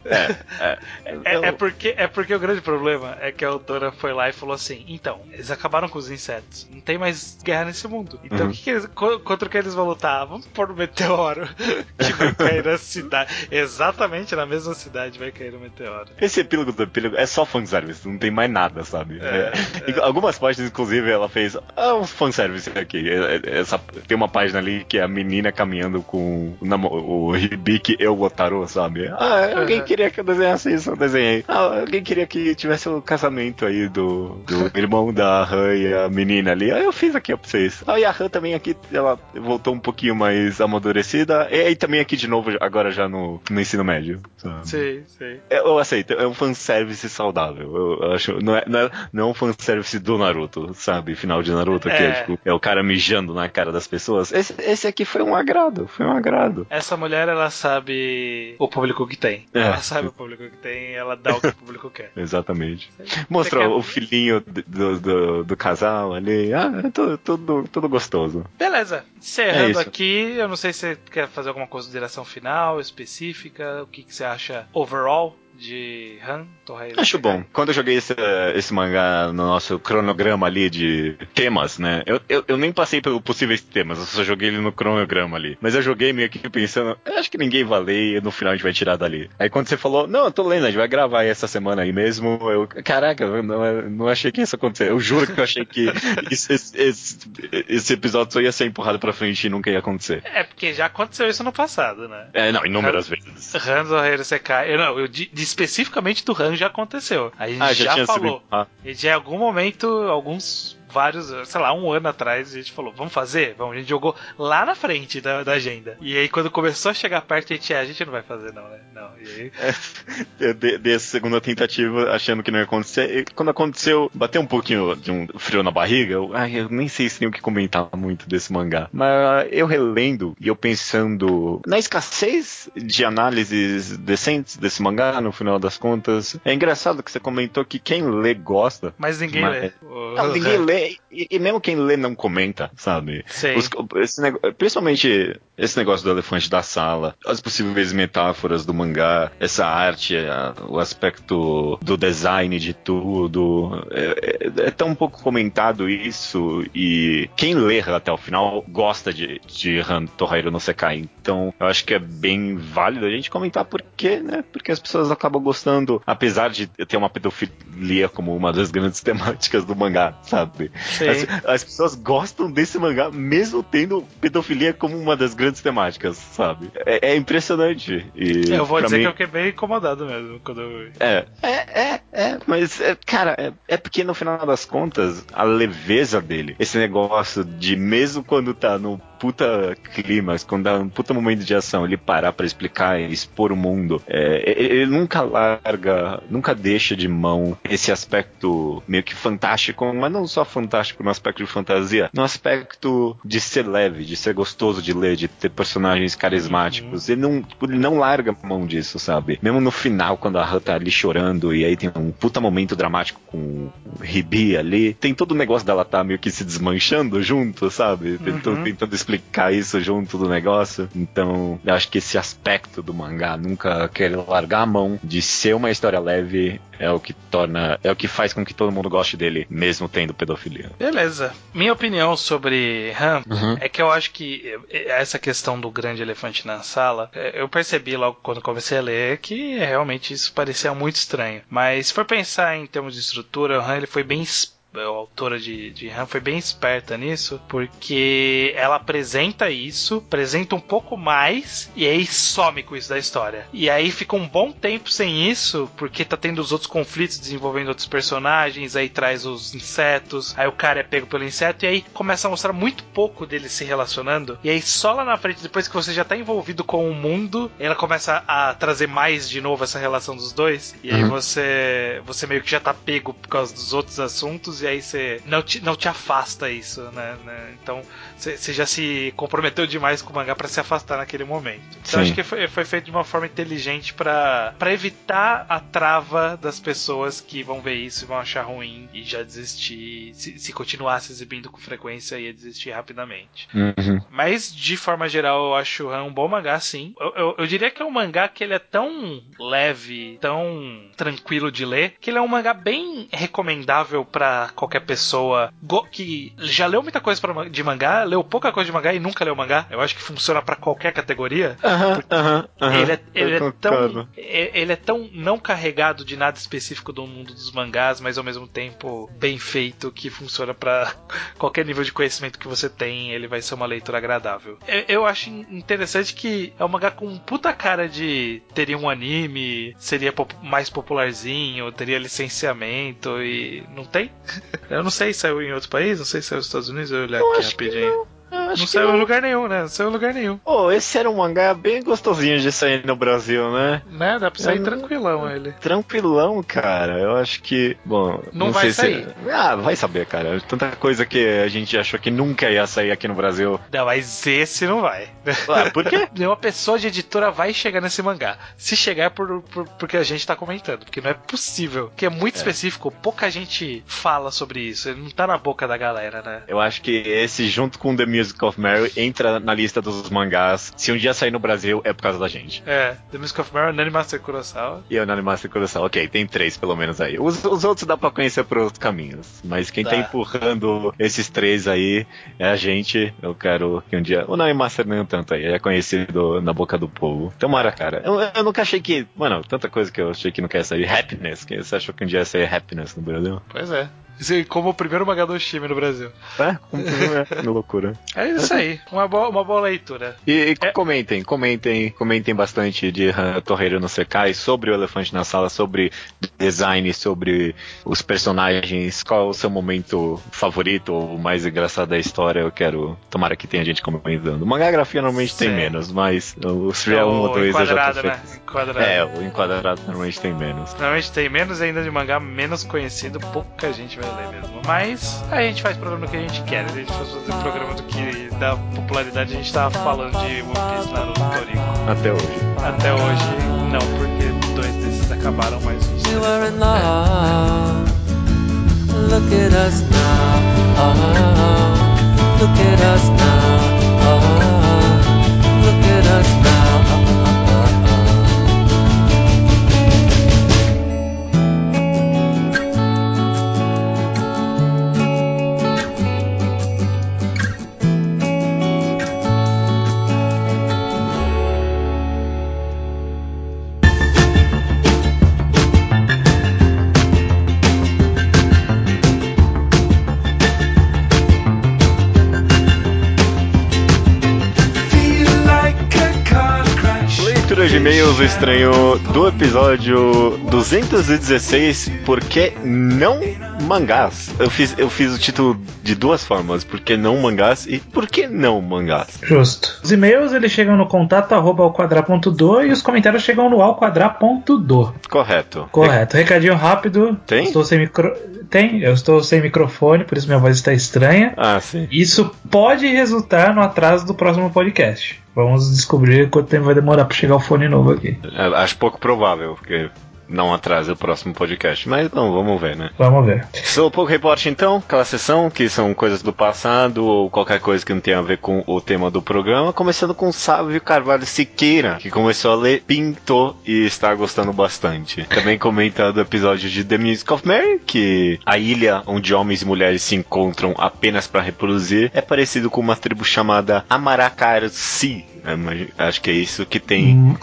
Porque o grande problema é que a autora foi lá e falou assim: então, eles acabaram com os insetos. Não tem mais guerra nesse mundo. Então, contra o que eles vão lutar? Vamos pôr um meteoro que vai cair na cidade. Exatamente na mesma cidade vai cair um meteoro. Esse epílogo do epílogo é só fanservice. Não tem mais nada, sabe? Algumas páginas, inclusive, ela fez um fanservice aqui. Tem uma página ali que é a menina caminhando com o gibi que eu Wotaro, sabe? Alguém queria que eu desenhasse isso, eu desenhei. Alguém queria que tivesse o casamento aí do irmão da Han e a menina ali. Aí eu fiz aqui pra vocês. E a Han também aqui, ela voltou um pouquinho mais amadurecida. E aí também aqui de novo, agora já no ensino médio. Sabe? Sei. Eu aceito, é um fanservice saudável. Eu acho, não é um fanservice do Naruto, sabe? Final de Naruto, que tipo, é o cara mijando na cara das pessoas. Esse aqui foi um agrado. Essa mulher, ela sabe o público que tem. Ela sabe o público que tem, ela dá o que o público quer. Exatamente. Mostrou o filhinho do casal ali. Tudo gostoso. Beleza. Encerrando aqui, eu não sei se você quer fazer alguma consideração final, específica, o que você acha overall de Han Torreiro? Acho bom. Quando eu joguei esse mangá no nosso cronograma ali de temas, né? Eu nem passei pelos possíveis temas, eu só joguei ele no cronograma ali. Mas eu joguei meio que pensando, acho que ninguém vai ler e no final a gente vai tirar dali. Aí quando você falou, não, eu tô lendo, a gente vai gravar essa semana aí mesmo, caraca, eu não achei que isso ia acontecer. Eu juro que eu achei que esse episódio só ia ser empurrado pra frente e nunca ia acontecer. É, porque já aconteceu isso no passado, né? Inúmeras vezes. Han Torreiro Sekai. Especificamente do Han já aconteceu. A gente já falou. E de algum momento, vários, sei lá, um ano atrás, a gente falou, vamos fazer? Vamos, a gente jogou lá na frente da agenda. E aí, quando começou a chegar perto, a gente não vai fazer não, né? Não, e aí... Eu dei essa segunda tentativa, achando que não ia acontecer, e quando aconteceu, bateu um pouquinho de um frio na barriga, eu nem sei se tenho o que comentar muito desse mangá. Mas eu relendo, e eu pensando na escassez de análises decentes desse mangá, no final das contas, é engraçado que você comentou que quem lê gosta. Mas ninguém lê. Ninguém lê. E mesmo quem lê não comenta, sabe? Principalmente esse negócio do elefante da sala, as possíveis metáforas do mangá, essa arte, o aspecto do design de tudo. É tão pouco comentado isso, e quem lê até o final gosta de Han Torreiro no Sekai. Então eu acho que é bem válido a gente comentar porque as pessoas acabam gostando, apesar de ter uma pedofilia como uma das grandes temáticas do mangá, sabe? As pessoas gostam desse mangá mesmo tendo pedofilia como uma das grandes temáticas, sabe? É impressionante. E eu vou dizer que eu fiquei bem incomodado mesmo quando eu vi. Mas, cara, é porque no final das contas, a leveza dele, esse negócio de mesmo quando tá no puta clímax, quando dá um puta momento de ação, ele parar pra explicar e expor o mundo, ele nunca larga, nunca deixa de mão esse aspecto meio que fantástico, mas não só fantástico no aspecto de fantasia, no aspecto de ser leve, de ser gostoso de ler, de ter personagens carismáticos. Ele não larga a mão disso, sabe? Mesmo no final, quando a Han tá ali chorando e aí tem um puta momento dramático com o Ribi ali, tem todo o negócio dela tá meio que se desmanchando junto, sabe? Tentando explicar isso junto do negócio. Então, eu acho que esse aspecto do mangá, nunca querer largar a mão de ser uma história leve, é o que faz com que todo mundo goste dele, mesmo tendo pedofilia. Beleza. Minha opinião sobre Han é que eu acho que essa questão do grande elefante na sala, eu percebi logo quando comecei a ler que realmente isso parecia muito estranho. Mas se for pensar em termos de estrutura, o Han ele foi bem a autora de Han foi bem esperta nisso, porque ela apresenta um pouco mais, e aí some com isso da história. E aí fica um bom tempo sem isso, porque tá tendo os outros conflitos desenvolvendo outros personagens, aí traz os insetos, aí o cara é pego pelo inseto, e aí começa a mostrar muito pouco deles se relacionando, e aí só lá na frente, depois que você já tá envolvido com o mundo, ela começa a trazer mais de novo essa relação dos dois, e aí você meio que já tá pego por causa dos outros assuntos, e aí você não te afasta isso, né? Então você já se comprometeu demais com o mangá pra se afastar naquele momento. Então acho que foi feito de uma forma inteligente pra evitar a trava das pessoas que vão ver isso e vão achar ruim e já desistir. Se continuar se exibindo com frequência, ia desistir rapidamente. Mas de forma geral eu acho um bom mangá, sim. Eu diria que é um mangá que ele é tão leve, tão tranquilo de ler, que ele é um mangá bem recomendável pra pra qualquer pessoa que já leu muita coisa de mangá, leu pouca coisa de mangá e nunca leu mangá. Eu acho que funciona pra qualquer categoria. Ele é tão não carregado de nada específico do mundo dos mangás, mas ao mesmo tempo bem feito, que funciona pra qualquer nível de conhecimento que você tem, ele vai ser uma leitura agradável. Eu acho interessante que é um mangá com puta cara de teria um anime, seria mais popularzinho, teria licenciamento e não tem? Eu não sei se saiu em outro país, não sei se saiu nos Estados Unidos, eu olhar aqui rapidinho. Não saiu em lugar nenhum, né? Não saiu em lugar nenhum. Esse era um mangá bem gostosinho de sair no Brasil, né? Né? Dá pra sair tranquilão ele. Tranquilão, cara. Eu acho que... Bom, não vai sair. Vai saber, cara. Tanta coisa que a gente achou que nunca ia sair aqui no Brasil. Não, mas esse não vai. Por quê? Uma pessoa de editora vai chegar nesse mangá. Se chegar é porque a gente tá comentando. Porque não é possível. Porque é muito específico. Pouca gente fala sobre isso. Ele não tá na boca da galera, né? Eu acho que esse, junto com The Music of Mary, entra na lista dos mangás. Se um dia sair no Brasil, é por causa da gente. The Music of Mary, Nani Master Kurosawa. E o Nani Master Kurosawa. Ok, tem 3 pelo menos aí. Os outros dá pra conhecer por outros caminhos. Mas quem tá empurrando esses 3 aí é a gente. Eu quero que um dia... O Nani Master nem tanto aí. É conhecido na boca do povo. Tomara, cara. Eu nunca achei que... Mano, tanta coisa que eu achei que não quer sair. Happiness. Que você achou que um dia ia sair Happiness no Brasil? Pois é. Como o primeiro mangá do Oshimi no Brasil. Como é loucura. É isso aí, uma boa leitura. E comentem bastante de Torreiro no Sekai, sobre o Elefante na Sala, sobre design, sobre os personagens, qual o seu momento favorito ou mais engraçado da história. Eu quero, tomara que tenha gente comentando. Mangagrafia normalmente tem menos, mas se tiver um ou dois eu já tô feito. O enquadrado normalmente tem menos. Normalmente tem menos, ainda de mangá menos conhecido, pouca gente vai ler mesmo. Mas a gente faz programa do que a gente quer. Se a gente fosse fazer programa do que dá popularidade, a gente tava falando de One Piece, Naruto, Toriko. Até hoje não, porque 2 desses acabaram, mas os We were in love. Look at us now. Look at us now. Look at us now. De e-mails, o estranho do episódio 216, Por que não mangás? Eu fiz o título de 2 formas, Por que não mangás e Por que não mangás? Justo. Os e-mails eles chegam no contato@alquadra.do e os comentários chegam no alquadra.do. Correto. Recadinho rápido. Tem? Eu estou sem microfone, por isso minha voz está estranha. Sim. Isso pode resultar no atraso do próximo podcast. Vamos descobrir quanto tempo vai demorar para chegar o fone novo aqui. Acho pouco provável, porque não atrasa o próximo podcast. Mas não, vamos ver, né? Vamos ver. Slowpoke Report, então, aquela sessão que são coisas do passado ou qualquer coisa que não tenha a ver com o tema do programa. Começando com Sávio Carvalho Siqueira, que começou a ler, pintou e está gostando bastante. Também comenta do episódio de The Music of Mary, que a ilha onde homens e mulheres se encontram apenas para reproduzir é parecido com uma tribo chamada Amaracari. Acho que é isso que tem.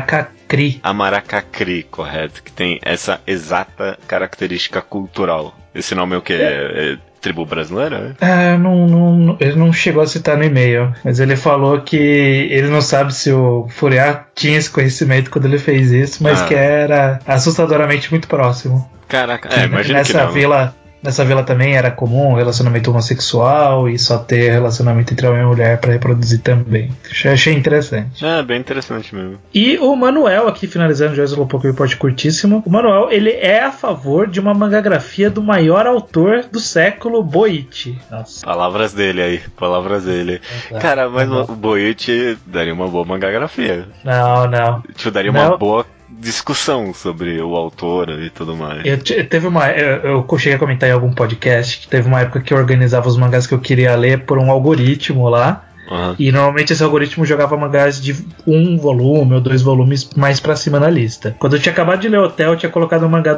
Amaracacri, correto. Que tem essa exata característica cultural. Esse nome é o que? É tribo brasileira? Ele não chegou a citar no e-mail, mas ele falou que ele não sabe se o Furiar tinha esse conhecimento quando ele fez isso, mas que era assustadoramente muito próximo. Caraca, imagina que não. Nessa vila também era comum o relacionamento homossexual e só ter relacionamento entre homem e mulher para reproduzir também. Achei interessante. Bem interessante mesmo. E o Manuel, aqui finalizando o Slowpoke Report curtíssimo, o Manuel, ele é a favor de uma mangagrafia do maior autor do século, Boichi. Nossa. Palavras dele. Cara, mas o Boichi daria uma boa mangagrafia. Não. Daria uma boa discussão sobre o autor e tudo mais. Eu cheguei a comentar em algum podcast que teve uma época que eu organizava os mangás que eu queria ler por um algoritmo lá. E normalmente esse algoritmo jogava mangás de 1 volume ou 2 volumes mais pra cima na lista. Quando eu tinha acabado de ler Hotel, eu tinha colocado o mangá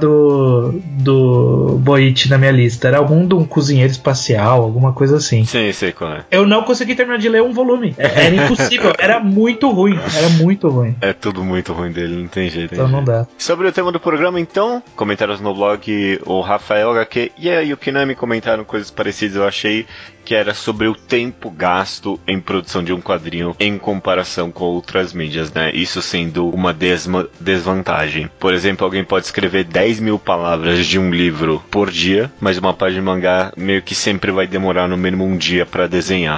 do Boichi na minha lista. Era algum de um cozinheiro espacial, alguma coisa assim. Sim, sei qual é. Eu não consegui terminar de ler um volume. Era impossível. Era muito ruim. É tudo muito ruim dele, não tem jeito. Então não dá. Sobre o tema do programa, então, comentários no blog, o Rafael HQ e a Yukinami comentaram coisas parecidas, eu achei, que era sobre o tempo gasto em produção de um quadrinho em comparação com outras mídias, né? Isso sendo uma desvantagem. Por exemplo, alguém pode escrever 10 mil palavras de um livro por dia, mas uma página de mangá meio que sempre vai demorar no mínimo um dia pra desenhar.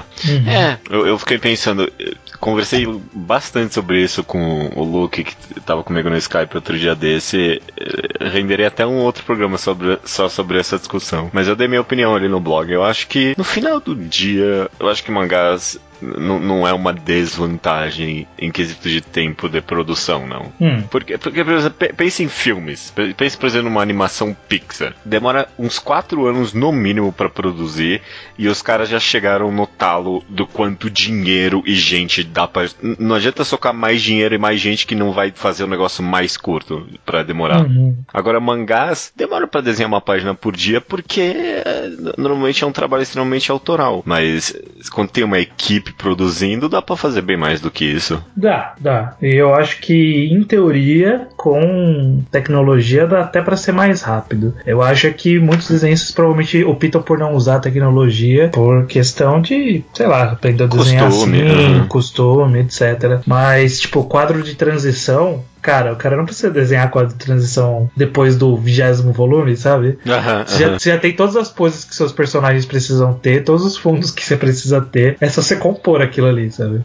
Eu fiquei pensando, conversei bastante sobre isso com o Luke, que tava comigo no Skype outro dia desse. Renderei até um outro programa só sobre essa discussão. Mas eu dei minha opinião ali no blog. Eu acho que no final do dia, eu acho que mangás não é uma desvantagem em quesito de tempo de produção, não. Porque, por exemplo, pense em filmes. Pense, por exemplo, numa animação Pixar. Demora uns 4 anos no mínimo pra produzir e os caras já chegaram no talo do quanto dinheiro e gente dá pra... Não adianta socar mais dinheiro e mais gente que não vai fazer o negócio mais curto pra demorar. Agora, mangás demora pra desenhar uma página por dia porque normalmente é um trabalho extremamente autoral. Mas quando tem uma equipe produzindo, dá pra fazer bem mais do que isso. Dá. E eu acho que, em teoria, com tecnologia dá até pra ser mais rápido. Eu acho que muitos desenhistas provavelmente optam por não usar a tecnologia por questão de, sei lá, aprender a desenhar assim, costume, etc. Mas, tipo, quadro de transição... Cara, o cara não precisa desenhar quadro de transição depois do 20º volume, sabe? Você já tem todas as poses que seus personagens precisam ter, todos os fundos que você precisa ter. É só você compor aquilo ali, sabe?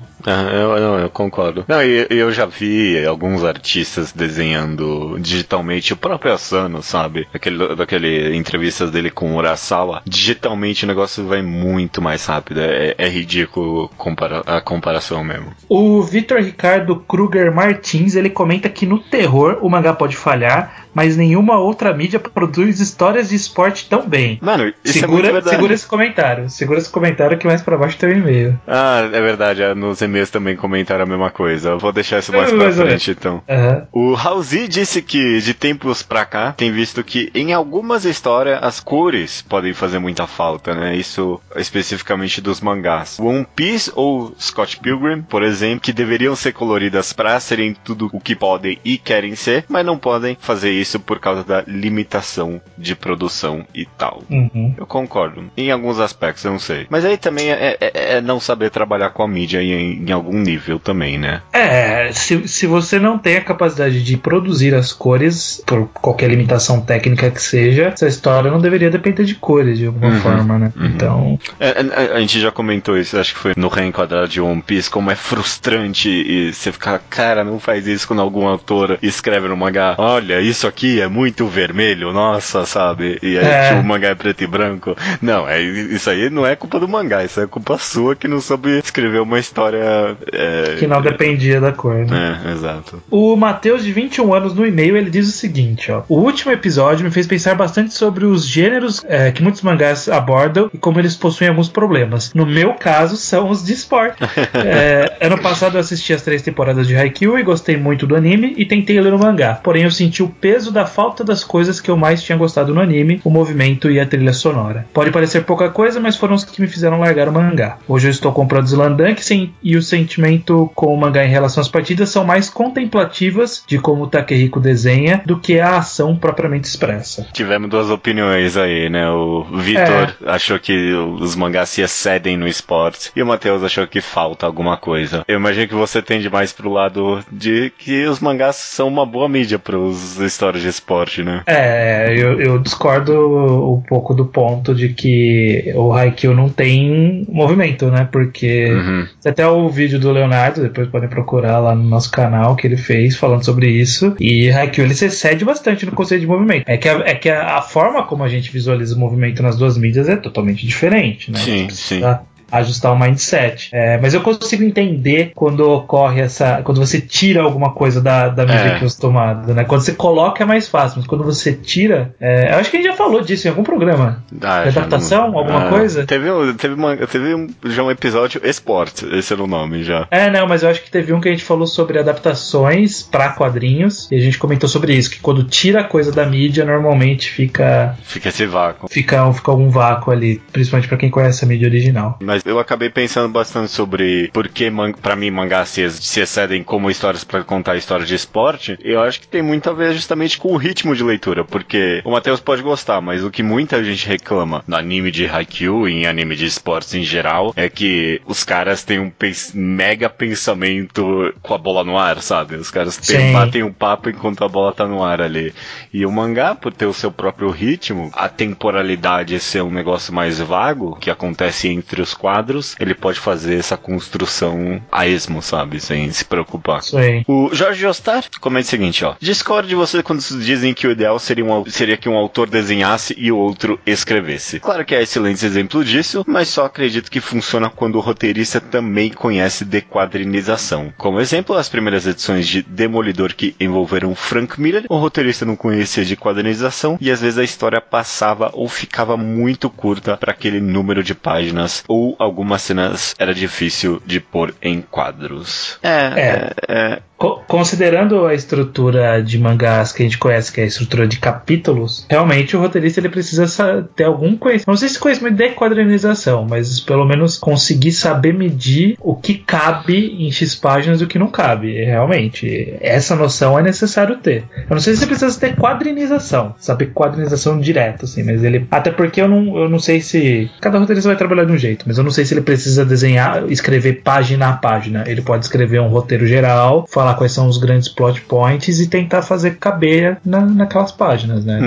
Eu concordo. Não, eu já vi alguns artistas desenhando digitalmente, o próprio Asano, sabe? Daquele entrevistas dele com o Urasawa. Digitalmente o negócio vai muito mais rápido. É ridículo a comparação mesmo. O Vitor Ricardo Kruger Martins, ele comenta que no terror o mangá pode falhar, mas nenhuma outra mídia produz histórias de esporte tão bem. Mano, isso é muito verdade. Segura esse comentário que mais pra baixo tem um e-mail. Ah, é verdade, nos e-mails também comentaram a mesma coisa. Eu vou deixar isso mais pra frente, então. O Raulzi disse que de tempos pra cá tem visto que em algumas histórias as cores podem fazer muita falta, né? Isso especificamente dos mangás. One Piece ou Scott Pilgrim, por exemplo, que deveriam ser coloridas pra serem tudo o que podem e querem ser, mas não podem fazer isso por causa da limitação de produção e tal. Eu concordo. Em alguns aspectos, eu não sei. Mas aí também é não saber trabalhar com a mídia em algum nível também, né? Se você não tem a capacidade de produzir as cores, por qualquer limitação técnica que seja, essa história não deveria depender de cores de alguma forma, né? Então... A gente já comentou isso, acho que foi no reenquadrado de One Piece, como é frustrante e você ficar, cara, não faz isso quando algum autor escreve no mangá, olha, isso aqui é muito vermelho, nossa, sabe? E aí o mangá é preto e branco. Não, isso aí não é culpa do mangá, isso é culpa sua que não soube escrever uma história... que não dependia da cor, né? Exato. O Matheus, de 21 anos, no e-mail, ele diz o seguinte, ó: o último episódio me fez pensar bastante sobre os gêneros que muitos mangás abordam e como eles possuem alguns problemas. No meu caso, são os de esporte. Ano passado eu assisti as 3 temporadas de Haikyuu e gostei muito do anime e tentei ler o mangá. Porém, eu senti o peso da falta das coisas que eu mais tinha gostado no anime, o movimento e a trilha sonora. Pode parecer pouca coisa, mas foram os que me fizeram largar o mangá. Hoje eu estou comprando Slandunk e o sentimento com o mangá em relação às partidas são mais contemplativas de como o Takehiko desenha do que a ação propriamente expressa. Tivemos 2 opiniões aí, né? O Vitor achou que os mangás se excedem no esporte e o Matheus achou que falta alguma coisa. Eu imagino que você tende mais pro lado de que os mangás são uma boa mídia para os histórias de esporte, né? Eu discordo um pouco do ponto de que o Haikyuu não tem movimento, né? Porque até o vídeo do Leonardo, depois podem procurar lá no nosso canal que ele fez falando sobre isso, e Haikyuu ele se excede bastante no conceito de movimento. É que a forma como a gente visualiza o movimento nas 2 mídias é totalmente diferente, né? Sim. ajustar o mindset. Mas eu consigo entender quando ocorre quando você tira alguma coisa da mídia acostumada, né? Quando você coloca é mais fácil, mas quando você tira, eu acho que a gente já falou disso em algum programa. Adaptação, alguma coisa? Teve já um episódio Esporte, esse era o nome já. Não, mas eu acho que teve um que a gente falou sobre adaptações pra quadrinhos, e a gente comentou sobre isso, que quando tira a coisa da mídia, normalmente fica esse vácuo. Fica algum vácuo ali, principalmente pra quem conhece a mídia original. Mas eu acabei pensando bastante sobre por que, pra mim, mangás se excedem como histórias pra contar histórias de esporte. Eu acho que tem muito a ver justamente com o ritmo de leitura, porque o Matheus pode gostar, mas o que muita gente reclama no anime de Haikyuu e em anime de esportes em geral é que os caras têm um mega pensamento com a bola no ar, sabe? Os caras batem um papo enquanto a bola tá no ar ali. E o mangá, por ter o seu próprio ritmo, a temporalidade ser um negócio mais vago, que acontece entre os quadros, ele pode fazer essa construção a esmo, sabe? Sem se preocupar. Sim. O Jorge Jostar comenta o seguinte, ó. Discordo de você quando dizem que o ideal seria que um autor desenhasse e o outro escrevesse. Claro que há excelentes exemplos disso, mas só acredito que funciona quando o roteirista também conhece dequadrinização. Como exemplo, as primeiras edições de Demolidor que envolveram Frank Miller, o roteirista não conhecia de quadrinização e às vezes a história passava ou ficava muito curta para aquele número de páginas, ou algumas cenas era difícil de pôr em quadros. Considerando a estrutura de mangás que a gente conhece, que é a estrutura de capítulos, realmente o roteirista ele precisa ter algum conhecimento. Não sei se conhecimento de quadrinização, mas pelo menos conseguir saber medir o que cabe em X páginas e o que não cabe. Realmente, essa noção é necessário ter. Eu não sei se você precisa ter quadrinização, saber quadrinização direto, assim, mas ele. Até porque eu não sei se. Cada roteirista vai trabalhar de um jeito, mas eu não sei se ele precisa desenhar, escrever página a página. Ele pode escrever um roteiro geral, falar quais são os grandes plot points e tentar fazer caber naquelas páginas, né?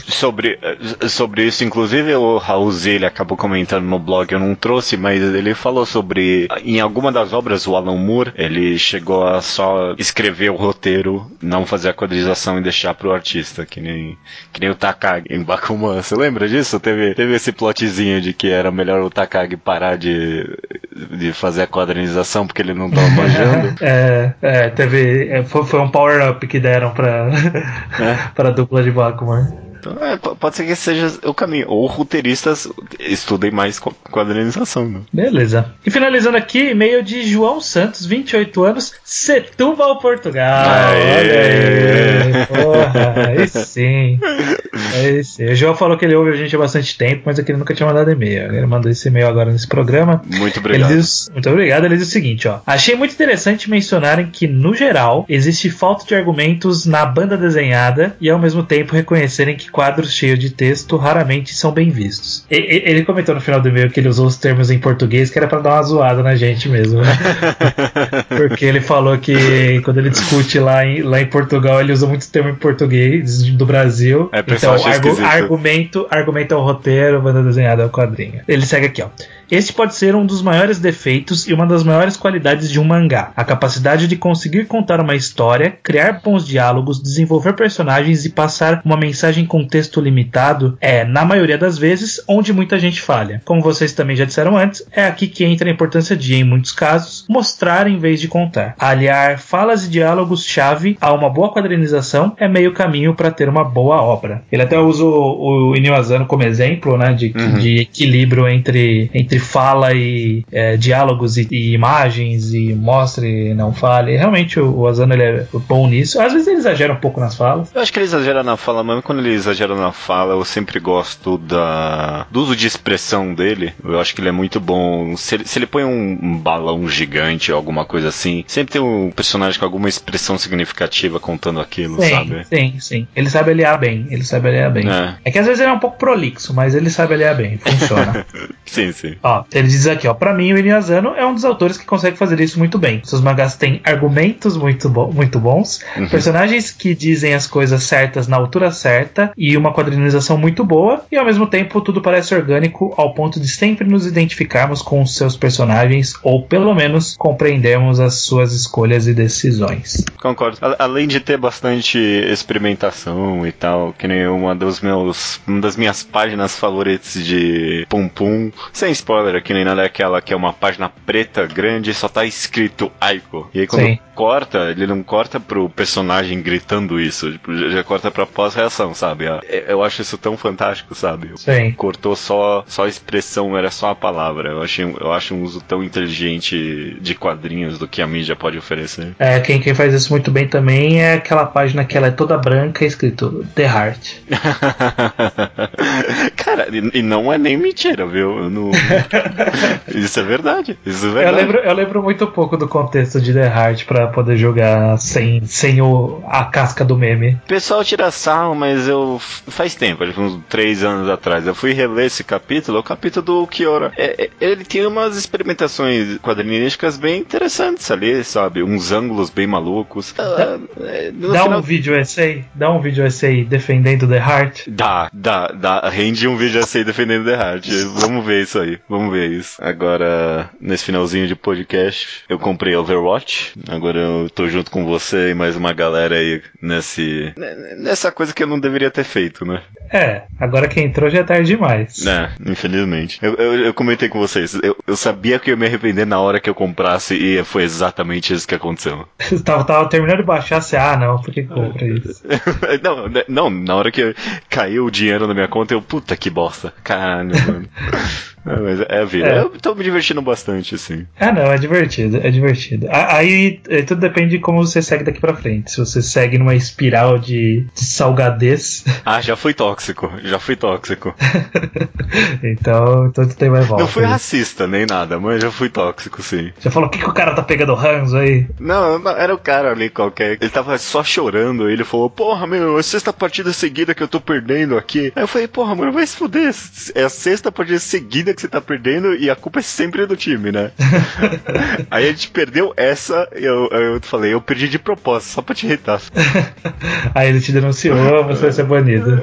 Sobre isso, inclusive o Raul Z, ele acabou comentando no blog, eu não trouxe, mas ele falou sobre, em alguma das obras, o Alan Moore, ele chegou a só escrever o roteiro, não fazer a quadrinização e deixar pro artista, que nem o Takagi em Bakuman. Você lembra disso? Teve esse plotzinho de que era melhor o Takagi parar de fazer a quadrinização porque ele não tava manjando. Foi um power-up que deram pra dupla de Bakuman. Então, pode ser que seja o caminho. Ou roteiristas estudem mais quadrinização, né? Beleza. E finalizando aqui, e-mail de João Santos, 28 anos, Setúbal, Portugal. Olha aí. Porra, aí sim. O João falou que ele ouve a gente há bastante tempo, mas aqui ele nunca tinha mandado e-mail. Ele mandou esse e-mail agora nesse programa. Muito obrigado. Muito obrigado. Ele diz o seguinte, ó. Achei muito interessante mencionarem que, no geral, existe falta de argumentos na banda desenhada e, ao mesmo tempo, reconhecerem que quadros cheios de texto raramente são bem vistos. Ele comentou no final do e-mail que ele usou os termos em português que era pra dar uma zoada na gente mesmo, né? Porque ele falou que quando ele discute lá em Portugal, ele usa muitos termos em português do Brasil. Então, argumento é o roteiro, banda desenhada é o quadrinho. Ele segue aqui, ó. Este pode ser um dos maiores defeitos e uma das maiores qualidades de um mangá. A capacidade de conseguir contar uma história, criar bons diálogos, desenvolver personagens e passar uma mensagem com texto limitado é, na maioria das vezes, onde muita gente falha. Como vocês também já disseram antes, é aqui que entra a importância de, em muitos casos, mostrar em vez de contar. Aliar falas e diálogos-chave a uma boa quadrinização é meio caminho para ter uma boa obra. Ele até usa o Inio Asano como exemplo, né, de equilíbrio entre fala e diálogos e imagens e mostre e não fale. Realmente o Asano ele é bom nisso. Às vezes ele exagera um pouco nas falas. Eu acho que ele exagera na fala, mas quando ele exagera na fala, eu sempre gosto do uso de expressão dele. Eu acho que ele é muito bom. Se ele põe um balão gigante ou alguma coisa assim, sempre tem um personagem com alguma expressão significativa contando aquilo, sabe? Sim. Ele sabe aliar bem. É que às vezes ele é um pouco prolixo, mas ele sabe aliar bem. Funciona. Sim. Ó, ele diz aqui, ó, pra mim o Inio Asano é um dos autores que consegue fazer isso muito bem. Seus mangás têm argumentos muito bons, personagens que dizem as coisas certas na altura certa e uma quadrinização muito boa, e ao mesmo tempo tudo parece orgânico ao ponto de sempre nos identificarmos com os seus personagens ou pelo menos compreendermos as suas escolhas e decisões. Concordo. Além de ter bastante experimentação e tal, que nem uma das minhas páginas favoritas de Pum Pum, sem spoiler, spoiler aqui nem nada, é aquela que é uma página preta grande e só tá escrito Aiko. E aí quando corta, ele não corta pro personagem gritando isso, tipo, já corta pra pós-reação, sabe? Eu acho isso tão fantástico, sabe? Sim. Cortou só a expressão, era só a palavra. Eu acho um uso tão inteligente de quadrinhos do que a mídia pode oferecer. Quem faz isso muito bem também é aquela página que ela é toda branca, escrito The Heart. Cara, e não é nem mentira, viu? Isso é verdade. Isso é verdade. Eu lembro muito pouco do contexto de The Heart pra poder jogar sem a casca do meme. O pessoal tira sarro, mas faz tempo, uns 3 anos atrás, eu fui reler esse capítulo, o capítulo do Kiora. Ele tem umas experimentações quadrinísticas bem interessantes ali, sabe? Uns ângulos bem malucos. Um vídeo essay? Dá um vídeo essay defendendo The Heart? Dá. Rende um vídeo essay defendendo The Heart. Vamos ver isso aí. Vamos ver isso. Agora, nesse finalzinho de podcast, eu comprei Overwatch. Agora eu tô junto com você e mais uma galera aí nessa coisa que eu não deveria ter feito, né? Agora que entrou já é tarde demais. Infelizmente. Eu comentei com vocês. Eu sabia que eu ia me arrepender na hora que eu comprasse e foi exatamente isso que aconteceu. Tava terminando de baixar, não, por que compra isso? Não, na hora que caiu o dinheiro na minha conta, puta que bosta. Caralho, mano. Mas é a vida. Eu tô me divertindo bastante, assim. Não, é divertido. Aí tudo depende de como você segue daqui pra frente. Se você segue numa espiral de salgadez. Já fui tóxico. Então tu tem mais volta. Não fui racista nem nada, mas já fui tóxico, sim. Já falou, o que o cara tá pegando ranço aí? Não, era o cara ali qualquer. Ele tava só chorando, ele falou, porra, meu, é a 6ª partida seguida que eu tô perdendo aqui. Aí eu falei, porra, mano, vai se fuder. É a 6ª partida seguida que você tá perdendo e a culpa é sempre do time, né? Aí a gente perdeu essa e eu falei, eu perdi de propósito, só pra te irritar. Aí ele te denunciou, você vai ser banido.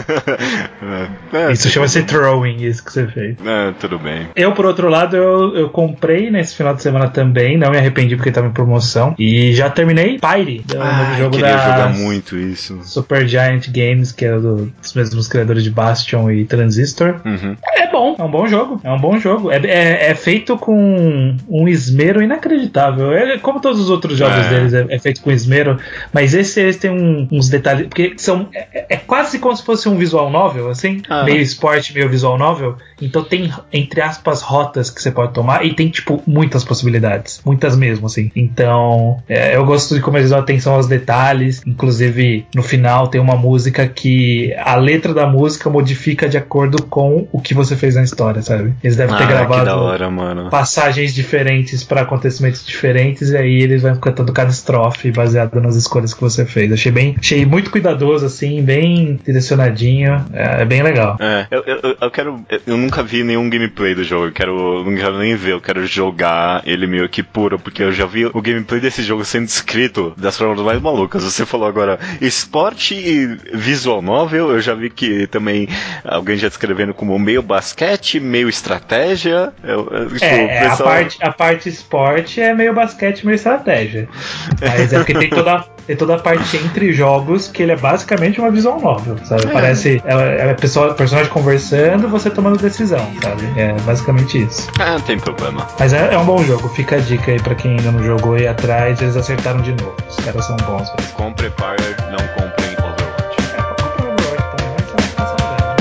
Isso chama-se throwing, isso que você fez. Tudo bem. Eu, por outro lado, eu comprei nesse final de semana também, não me arrependi porque tava em promoção. E já terminei Pyre, o novo jogo queria jogar muito isso. Supergiant Games, que é dos mesmos criadores de Bastion e Transistor. Uhum. É um bom jogo. É feito com um esmero inacreditável. Como todos os outros jogos deles, é feito com esmero, mas esse tem uns detalhes, porque é quase como se fosse um visual novel, assim, meio esporte, meio visual novel. Então tem, entre aspas, rotas que você pode tomar e tem, tipo, muitas possibilidades. Muitas mesmo, assim. Então, eu gosto de como eles dão atenção aos detalhes. Inclusive, no final tem uma música que a letra da música modifica de acordo com o que você fez na história, sabe? Eles devem ter gravado que da hora, mano. Passagens diferentes para acontecimentos diferentes e aí eles vão cantando cada estrofe baseado nas escolhas que você fez. Achei muito cuidadoso, assim, bem direcionadinho. É bem legal. Eu nunca vi nenhum gameplay do jogo. Eu não quero nem ver. Eu quero jogar ele meio que puro, porque eu já vi o gameplay desse jogo sendo descrito das formas mais malucas. Você falou agora esporte e visual novel. Eu já vi que também alguém já descrevendo como meio basquete, meio estratégia. A parte esporte é meio basquete, meio estratégia. Mas é porque tem toda a parte entre jogos que ele é basicamente uma visual novel, sabe? Parece personagem conversando, você tomando decisão, sabe? É basicamente isso. Não tem problema. Mas é um bom jogo, fica a dica aí pra quem ainda não jogou aí atrás, eles acertaram de novo. Os caras são bons. Compre Pyre, não comprem Overwatch. Pra comprar Overwatch também, mas você não tá sabendo.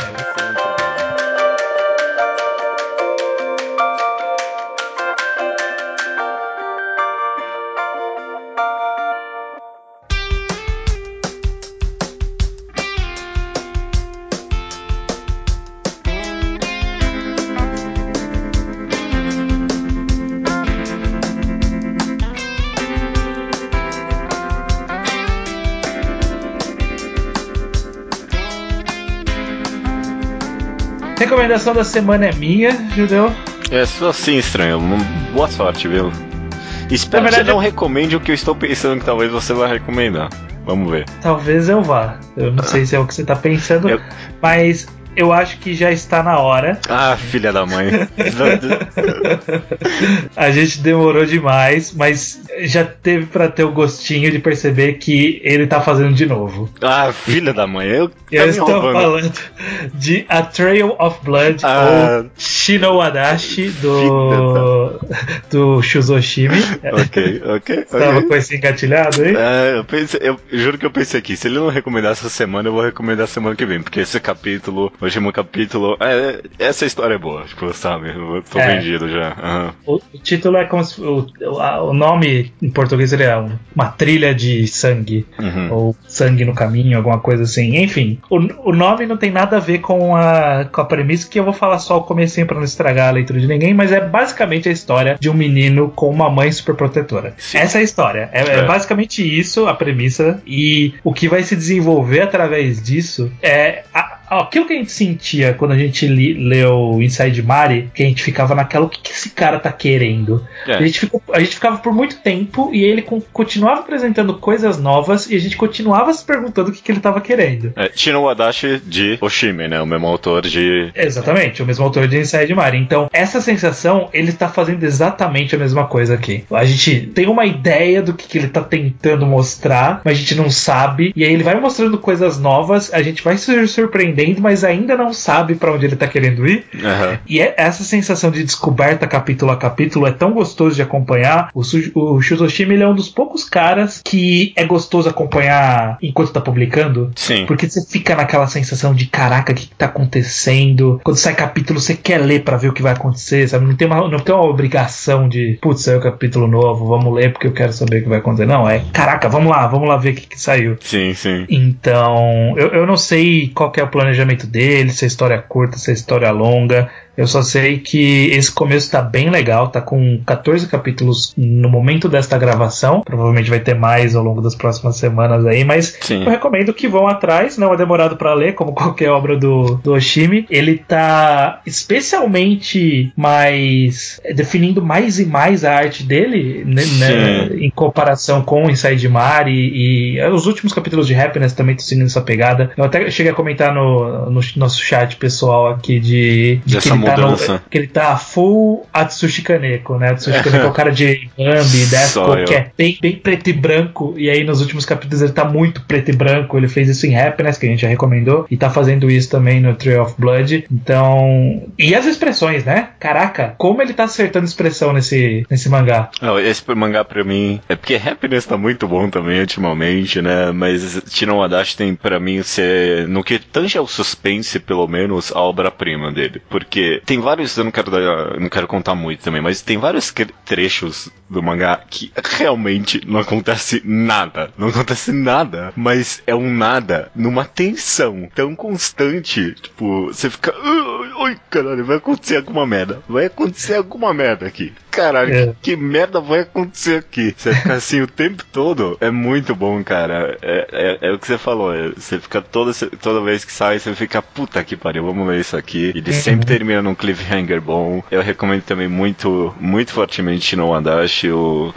Recomendação da semana é minha, Judeu. Sou assim, estranho. Boa sorte, viu? Espero que você não recomende o que eu estou pensando que talvez você vá recomendar. Vamos ver. Talvez eu vá. Eu não sei se é o que você está pensando, mas eu acho que já está na hora. Ah, filha da mãe. A gente demorou demais, mas já teve pra ter o gostinho de perceber que ele tá fazendo de novo. Ah, filha da mãe, eu estou falando de A Trail of Blood, ou Shino Wadashi do Shuzoshimi. Ok. Tava com esse engatilhado aí? Eu juro que eu pensei aqui, se ele não recomendar essa semana, eu vou recomendar semana que vem, porque esse capítulo, o último capítulo, essa história é boa, tipo, sabe? Eu tô vendido já. O título é como se o nome em português seria uma trilha de sangue, ou sangue no caminho, alguma coisa assim. Enfim, o nome não tem nada a ver com a premissa, que eu vou falar só o comecinho pra não estragar a leitura de ninguém, mas é basicamente a história de um menino com uma mãe superprotetora. Sim. Essa é a história. É basicamente isso, a premissa, e o que vai se desenvolver através disso é aquilo que a gente sentia quando a gente leu Inside Mari, que a gente ficava naquela, o que esse cara tá querendo? A gente ficava por muito tempo e ele continuava apresentando coisas novas e a gente continuava se perguntando o que ele tava querendo. Shino Wadashi de Oshimi, né? O mesmo autor de... Exatamente, o mesmo autor de Inside Mari. Então, essa sensação, ele tá fazendo exatamente a mesma coisa aqui. A gente tem uma ideia do que ele tá tentando mostrar, mas a gente não sabe, e aí ele vai mostrando coisas novas, a gente vai se surpreendendo, mas ainda não sabe pra onde ele tá querendo ir. E essa sensação de descoberta capítulo a capítulo é tão gostoso de acompanhar. O Shuzoshimi, ele é um dos poucos caras que é gostoso acompanhar enquanto tá publicando. Sim. Porque você fica naquela sensação de caraca, o que tá acontecendo? Quando sai capítulo, você quer ler pra ver o que vai acontecer, sabe? Não tem uma obrigação de putz, saiu capítulo novo, vamos ler porque eu quero saber o que vai acontecer. Não, caraca, vamos lá ver o que saiu. Sim. Então, eu não sei qual que é o planejamento dele, se a história é curta, se a história é longa. Eu só sei que esse começo tá bem legal, tá com 14 capítulos no momento desta gravação. Provavelmente vai ter mais ao longo das próximas semanas aí, mas eu recomendo que vão atrás, não é demorado pra ler, como qualquer obra do Oshimi. Ele tá especialmente definindo mais e mais a arte dele, né, em comparação com Inside Mari, e os últimos capítulos de Happiness também estão seguindo essa pegada. Eu até cheguei a comentar no nosso chat pessoal aqui de que ele tá full Atsushi Kaneko, né? Atsushi Kaneko é o cara de Bambi, Deathcore, que é bem preto e branco, e aí nos últimos capítulos ele tá muito preto e branco. Ele fez isso em Happiness, que a gente já recomendou, e tá fazendo isso também no Trail of Blood. Então, e as expressões, né? Caraca, como ele tá acertando expressão nesse mangá. Esse mangá pra mim, é porque Happiness tá muito bom também ultimamente, né? Mas Shino Wadashi tem pra mim ser, no que tange ao suspense, pelo menos, a obra-prima dele. Porque tem vários, eu não quero contar muito também, mas tem vários trechos do mangá que realmente não acontece nada. Não acontece nada, mas é um nada numa tensão tão constante. Tipo, você fica... Oi, caralho, vai acontecer alguma merda. Vai acontecer alguma merda aqui. Caralho, que merda vai acontecer aqui? Você fica assim o tempo todo. É muito bom, cara. É o que você falou. Você fica toda vez que sai, você fica, puta que pariu, vamos ler isso aqui. Ele sempre termina num cliffhanger bom. Eu recomendo também muito, muito fortemente Shino Wadashi.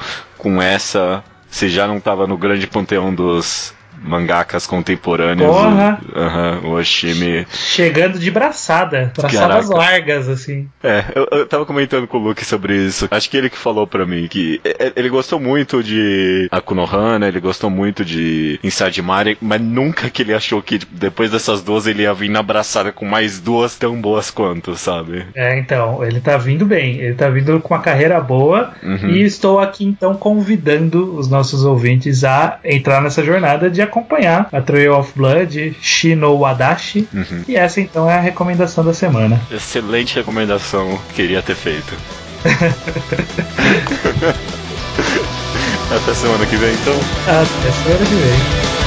Com essa, se já não tava no grande panteão dos mangakas contemporâneos, o Oshimi chegando de braçadas largas, assim. Eu tava comentando com o Luke sobre isso. Acho que ele que falou pra mim que ele gostou muito de Akunohana, ele gostou muito de Inside Mari, mas nunca que ele achou que depois dessas duas ele ia vir na braçada com mais duas tão boas quanto, sabe? Então, ele tá vindo bem, ele tá vindo com uma carreira boa, e estou aqui então convidando os nossos ouvintes a entrar nessa jornada de acompanhar a Trail of Blood, Shino Wadashi, e essa então é a recomendação da semana. Excelente recomendação, queria ter feito. Até semana que vem, então. Até semana que vem.